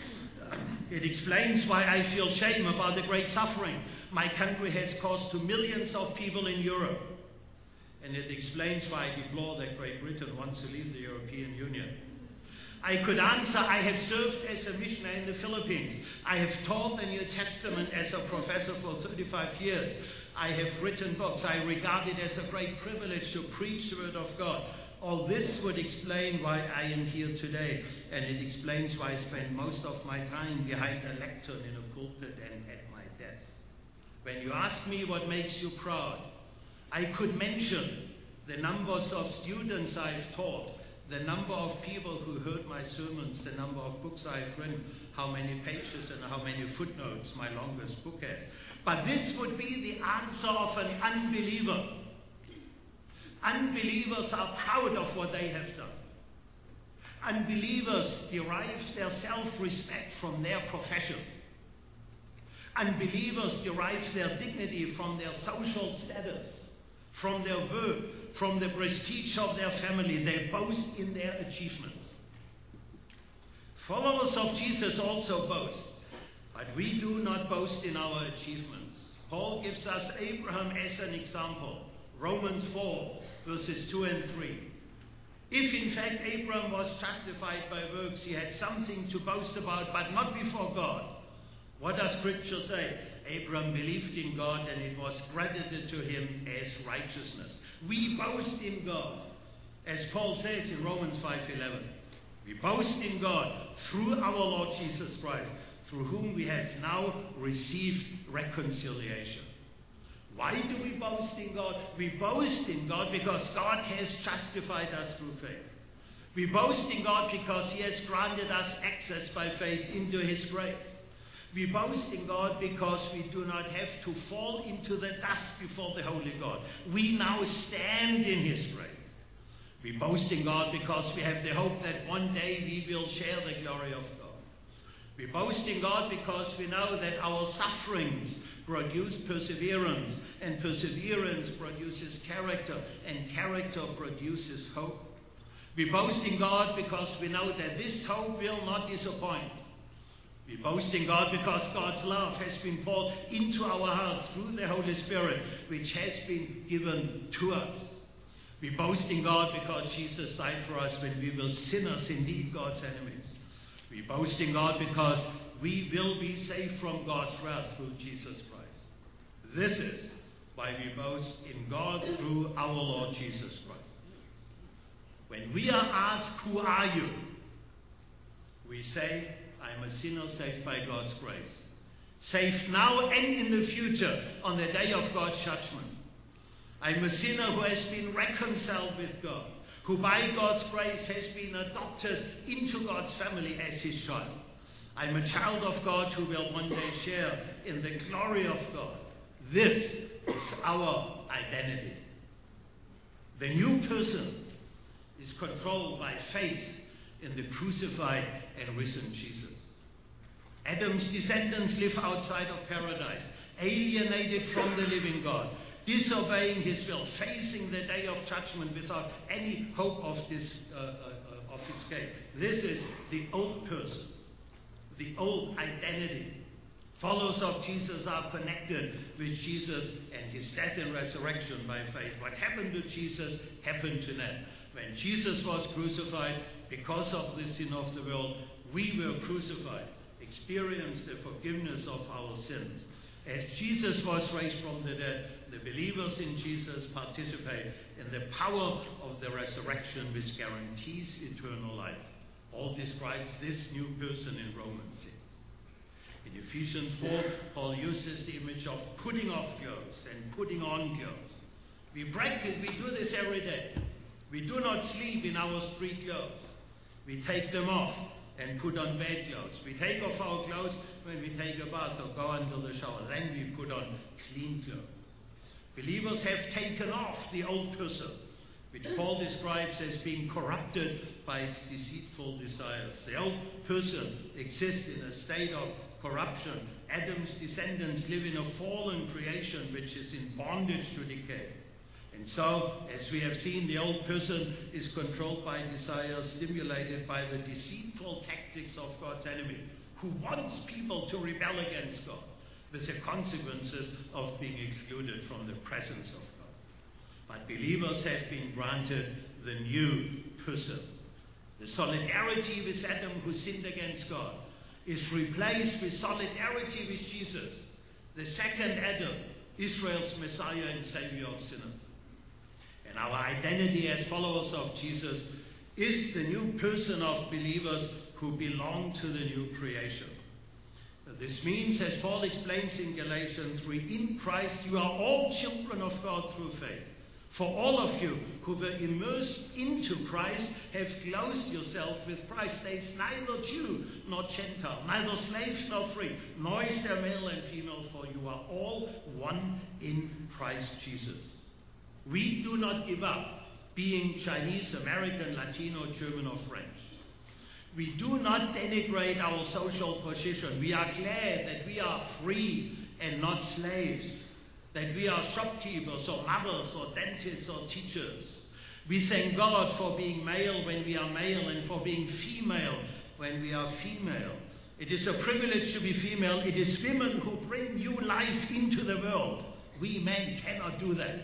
It explains why I feel shame about the great suffering my country has caused to millions of people in Europe. And it explains why I deplore that Great Britain wants to leave the European Union. I could answer, I have served as a missionary in the Philippines. I have taught the New Testament as a professor for 35 years. I have written books. I regard it as a great privilege to preach the Word of God. All this would explain why I am here today. And it explains why I spend most of my time behind a lectern in a pulpit and at my desk. When you ask me what makes you proud, I could mention the numbers of students I've taught, the number of people who heard my sermons, the number of books I've written, how many pages and how many footnotes my longest book has. But this would be the answer of an unbeliever. Unbelievers are proud of what they have done. Unbelievers derive their self-respect from their profession. Unbelievers derive their dignity from their social status, from their work, from the prestige of their family. They boast in their achievements. Followers of Jesus also boast, but we do not boast in our achievements. Paul gives us Abraham as an example. Romans 4, verses 2 and 3. If in fact Abraham was justified by works, he had something to boast about, but not before God. What does Scripture say? Abraham believed in God and it was credited to him as righteousness. We boast in God. As Paul says in Romans 5:11, we boast in God through our Lord Jesus Christ, through whom we have now received reconciliation. Why do we boast in God? We boast in God because God has justified us through faith. We boast in God because He has granted us access by faith into His grace. We boast in God because we do not have to fall into the dust before the Holy God. We now stand in His grace. We boast in God because we have the hope that one day we will share the glory of God. We boast in God because we know that our sufferings produce perseverance, and perseverance produces character, and character produces hope. We boast in God because we know that this hope will not disappoint. We boast in God because God's love has been poured into our hearts through the Holy Spirit, which has been given to us. We boast in God because Jesus died for us when we were sinners, indeed God's enemies. We boast in God because we will be saved from God's wrath through Jesus Christ. This is why we boast in God through our Lord Jesus Christ. When we are asked, "Who are you?" we say, "I am a sinner saved by God's grace. Saved now and in the future on the day of God's judgment. I am a sinner who has been reconciled with God, who by God's grace has been adopted into God's family as His child. I am a child of God who will one day share in the glory of God." This is our identity. The new person is controlled by faith in the crucified and risen Jesus. Adam's descendants live outside of paradise, alienated from the living God, disobeying His will, facing the day of judgment without any hope of escape. This is the old person, the old identity. Followers of Jesus are connected with Jesus and His death and resurrection by faith. What happened to Jesus happened to them. When Jesus was crucified, because of the sin of the world, we were crucified, experienced the forgiveness of our sins. As Jesus was raised from the dead, the believers in Jesus participate in the power of the resurrection, which guarantees eternal life. Paul describes this new person in Romans 6. In Ephesians 4, Paul uses the image of putting off clothes and putting on clothes. We practice, we do this every day. We do not sleep in our street clothes. We take them off and put on bed clothes. We take off our clothes when we take a bath or go into the shower. Then we put on clean clothes. Believers have taken off the old person, which Paul describes as being corrupted by its deceitful desires. The old person exists in a state of corruption. Adam's descendants live in a fallen creation which is in bondage to decay. And so, as we have seen, the old person is controlled by desires stimulated by the deceitful tactics of God's enemy, who wants people to rebel against God, with the consequences of being excluded from the presence of God. But believers have been granted the new person. The solidarity with Adam, who sinned against God, is replaced with solidarity with Jesus, the second Adam, Israel's Messiah and Savior of sinners. And our identity as followers of Jesus is the new person of believers who belong to the new creation. This means, as Paul explains in Galatians 3, in Christ you are all children of God through faith. For all of you who were immersed into Christ have clothed yourself with Christ. There is neither Jew nor Gentile, neither slave nor free, nor is there male and female, for you are all one in Christ Jesus. We do not give up being Chinese, American, Latino, German, or French. We do not denigrate our social position. We are glad that we are free and not slaves, that we are shopkeepers or mothers or dentists or teachers. We thank God for being male when we are male and for being female when we are female. It is a privilege to be female. It is women who bring new life into the world. We men cannot do that.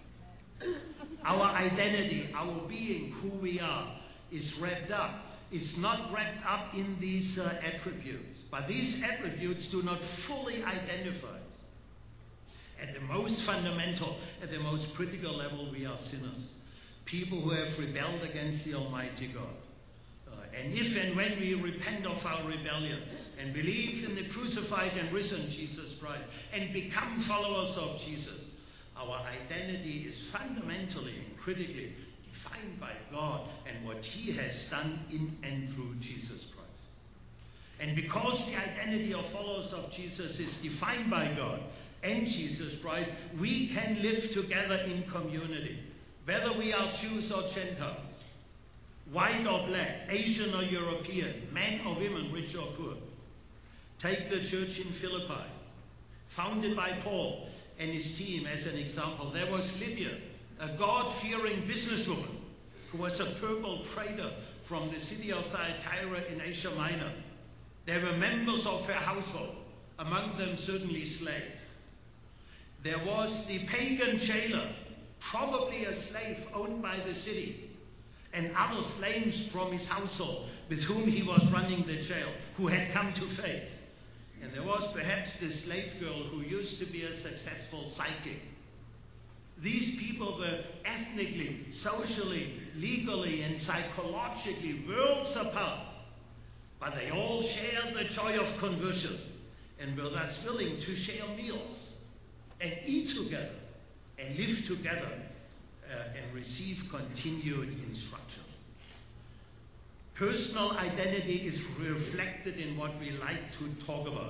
Our identity, our being, who we are, is wrapped up. It's not wrapped up in these attributes. But these attributes do not fully identify. At the most fundamental, at the most critical level, we are sinners. People who have rebelled against the Almighty God. And if and when we repent of our rebellion and believe in the crucified and risen Jesus Christ and become followers of Jesus, Our identity is fundamentally and critically defined by God and what He has done in and through Jesus Christ. And because the identity of followers of Jesus is defined by God and Jesus Christ, we can live together in community, whether we are Jews or Gentiles, white or black, Asian or European, men or women, rich or poor. Take the church in Philippi, founded by Paul and his team as an example. There was Lydia, a God-fearing businesswoman who was a purple trader from the city of Thyatira in Asia Minor. There were members of her household, among them certainly slaves. There was the pagan jailer, probably a slave owned by the city, and other slaves from his household with whom he was running the jail, who had come to faith. And there was perhaps the slave girl who used to be a successful psychic. These people were ethnically, socially, legally, and psychologically worlds apart, but they all shared the joy of conversion and were thus willing to share meals and eat together and live together and receive continued instruction. Personal identity is reflected in what we like to talk about.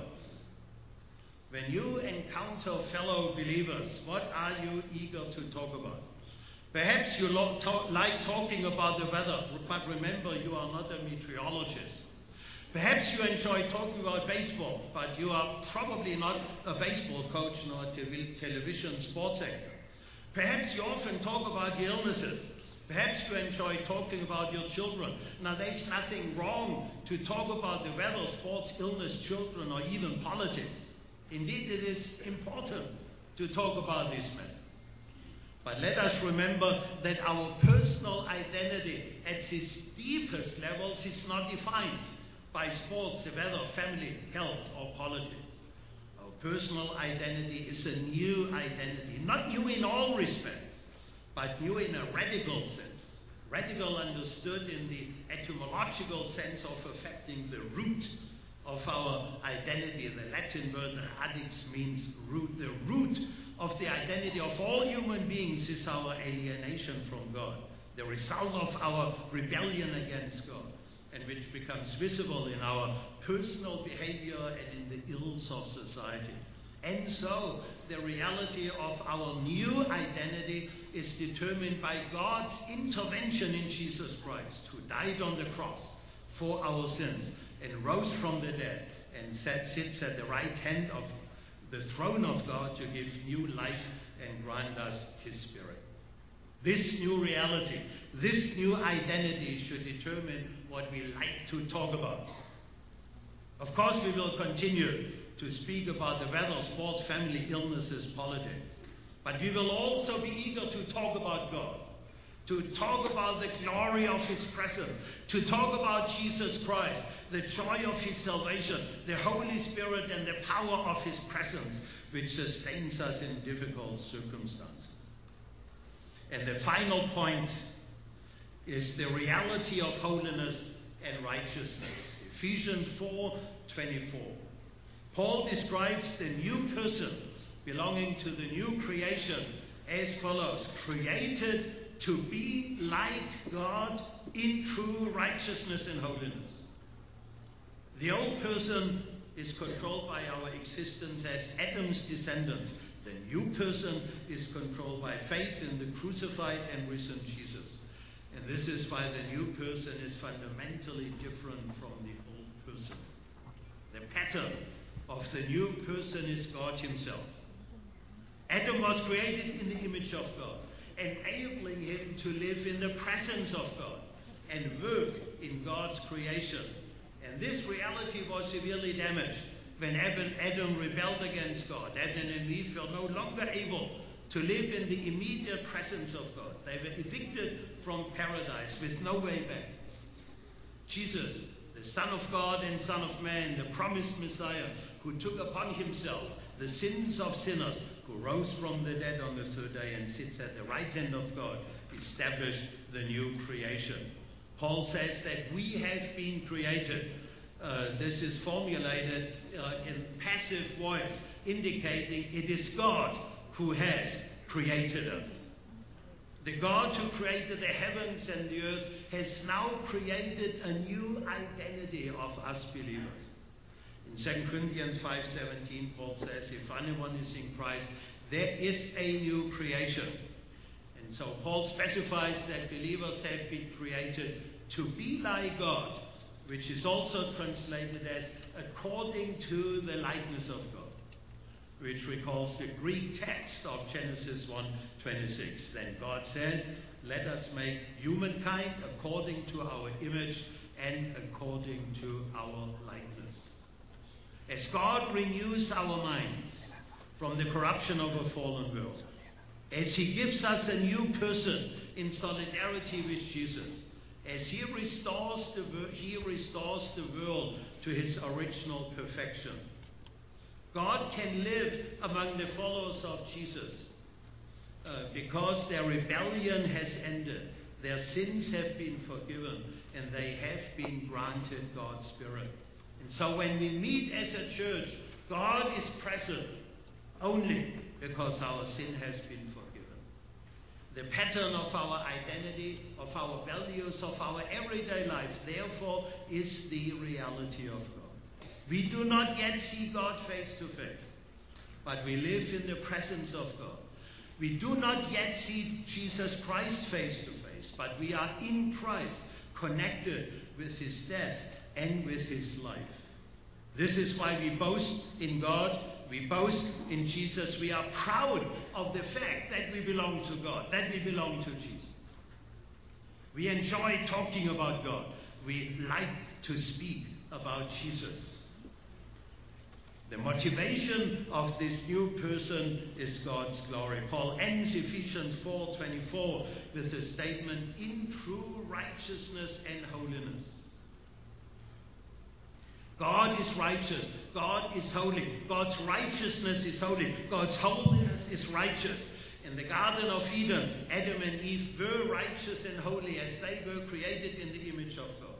When you encounter fellow believers, what are you eager to talk about? Perhaps you like talking about the weather, but remember, you are not a meteorologist. Perhaps you enjoy talking about baseball, but you are probably not a baseball coach nor a television sports actor. Perhaps you often talk about your illnesses. Perhaps you enjoy talking about your children. Now, there's nothing wrong to talk about the weather, sports, illness, children, or even politics. Indeed, it is important to talk about these matters. But let us remember that our personal identity at its deepest levels is not defined by sports, the weather, family, health, or politics. Our personal identity is a new identity, not new in all respects, but new in a radical sense. Radical understood in the etymological sense of affecting the root of our identity. The Latin word radix means root. The root of the identity of all human beings is our alienation from God, the result of our rebellion against God, and which becomes visible in our personal behavior and in the ills of society. And so, the reality of our new identity is determined by God's intervention in Jesus Christ, who died on the cross for our sins and rose from the dead and sits at the right hand of the throne of God to give new life and grant us His Spirit. This new reality, this new identity should determine what we like to talk about. Of course, we will continue to speak about the weather, sports, family, illnesses, politics. But we will also be eager to talk about God, to talk about the glory of His presence, to talk about Jesus Christ, the joy of His salvation, the Holy Spirit, and the power of His presence, which sustains us in difficult circumstances. And the final point is the reality of holiness and righteousness. Ephesians 4:24. Paul describes the new person belonging to the new creation as follows: created to be like God in true righteousness and holiness. The old person is controlled by our existence as Adam's descendants. The new person is controlled by faith in the crucified and risen Jesus. And this is why the new person is fundamentally different from the old person. The pattern of the new person is God Himself. Adam was created in the image of God, enabling him to live in the presence of God and work in God's creation. And this reality was severely damaged when Adam rebelled against God. Adam and Eve were no longer able to live in the immediate presence of God. They were evicted from paradise with no way back. Jesus, the Son of God and Son of Man, the promised Messiah, who took upon Himself the sins of sinners, who rose from the dead on the third day and sits at the right hand of God, established the new creation. Paul says that we have been created. This is formulated in passive voice, indicating it is God who has created us. The God who created the heavens and the earth has now created a new identity of us believers. In 2 Corinthians 5:17, Paul says, if anyone is in Christ, there is a new creation. And so Paul specifies that believers have been created to be like God, which is also translated as according to the likeness of God, which recalls the Greek text of Genesis 1:26. Then God said, let us make humankind according to our image and according to our likeness. As God renews our minds from the corruption of a fallen world, as He gives us a new person in solidarity with Jesus, as He restores the world to His original perfection, God can live among the followers of Jesus because their rebellion has ended, their sins have been forgiven, and they have been granted God's Spirit. And so when we meet as a church, God is present only because our sin has been forgiven. The pattern of our identity, of our values, of our everyday life, therefore, is the reality of God. We do not yet see God face to face, but we live in the presence of God. We do not yet see Jesus Christ face to face, but we are in Christ, connected with His death and with His life. This is why we boast in God, we boast in Jesus. We are proud of the fact that we belong to God, that we belong to Jesus. We enjoy talking about God. We like to speak about Jesus. The motivation of this new person is God's glory. Paul ends Ephesians 4:24 with the statement, in true righteousness and holiness. God is righteous. God is holy. God's righteousness is holy. God's holiness is righteous. In the Garden of Eden, Adam and Eve were righteous and holy as they were created in the image of God.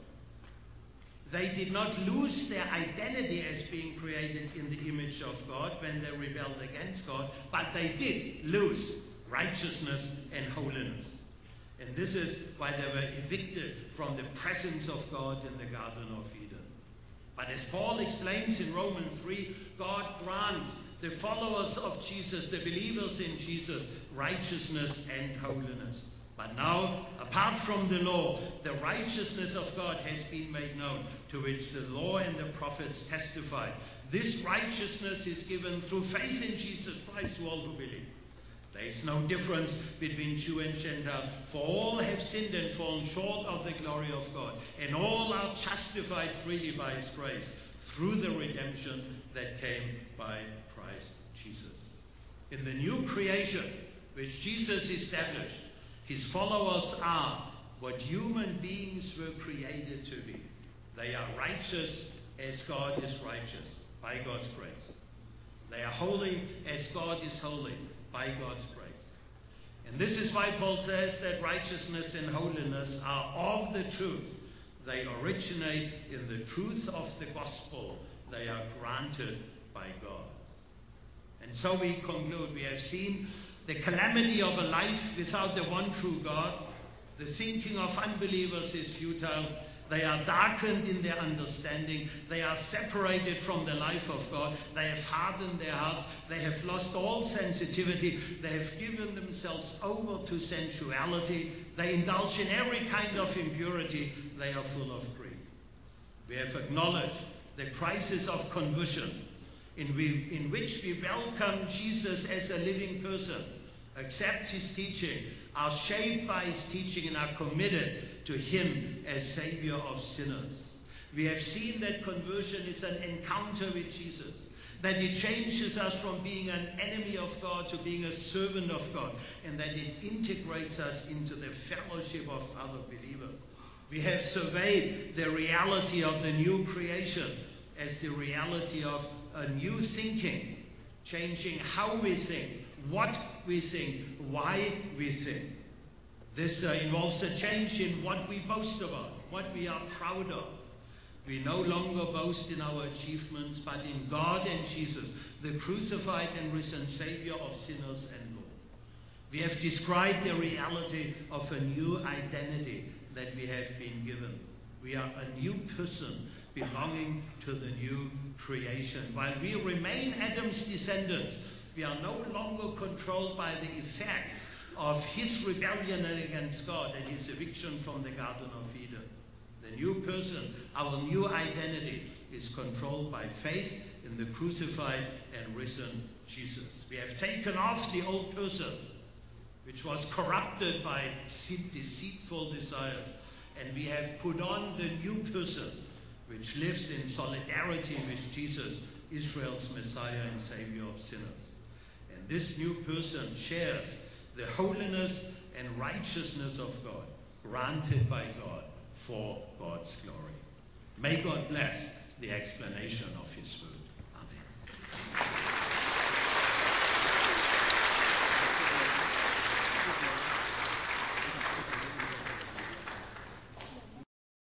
They did not lose their identity as being created in the image of God when they rebelled against God, but they did lose righteousness and holiness. And this is why they were evicted from the presence of God in the Garden of Eden. But as Paul explains in Romans 3, God grants the followers of Jesus, the believers in Jesus, righteousness and holiness. But now, apart from the law, the righteousness of God has been made known, to which the law and the prophets testify. This righteousness is given through faith in Jesus Christ to all who believe. There is no difference between Jew and Gentile, for all have sinned and fallen short of the glory of God, and all are justified freely by His grace through the redemption that came by Christ Jesus. In the new creation which Jesus established, His followers are what human beings were created to be. They are righteous as God is righteous by God's grace. They are holy as God is holy by God's grace. And this is why Paul says that righteousness and holiness are of the truth. They originate in the truth of the gospel. They are granted by God. And so we conclude, we have seen the calamity of a life without the one true God. The thinking of unbelievers is futile. They are darkened in their understanding. They are separated from the life of God. They have hardened their hearts. They have lost all sensitivity. They have given themselves over to sensuality. They indulge in every kind of impurity. They are full of greed. We have acknowledged the crisis of conversion in which we welcome Jesus as a living person, accept His teaching, are shaped by His teaching, and are committed to Him as Savior of sinners. We have seen that conversion is an encounter with Jesus, that it changes us from being an enemy of God to being a servant of God, and that it integrates us into the fellowship of other believers. We have surveyed the reality of the new creation as the reality of a new thinking, changing how we think, what we think, why we think. This involves a change in what we boast about, what we are proud of. We no longer boast in our achievements, but in God and Jesus, the crucified and risen Savior of sinners and Lord. We have described the reality of a new identity that we have been given. We are a new person belonging to the new creation. While we remain Adam's descendants, we are no longer controlled by the effects of his rebellion against God and his eviction from the Garden of Eden. The new person, our new identity, is controlled by faith in the crucified and risen Jesus. We have taken off the old person, which was corrupted by deceitful desires, and we have put on the new person, which lives in solidarity with Jesus, Israel's Messiah and Savior of sinners. And this new person shares the holiness and righteousness of God, granted by God for God's glory. May God bless the explanation of his word.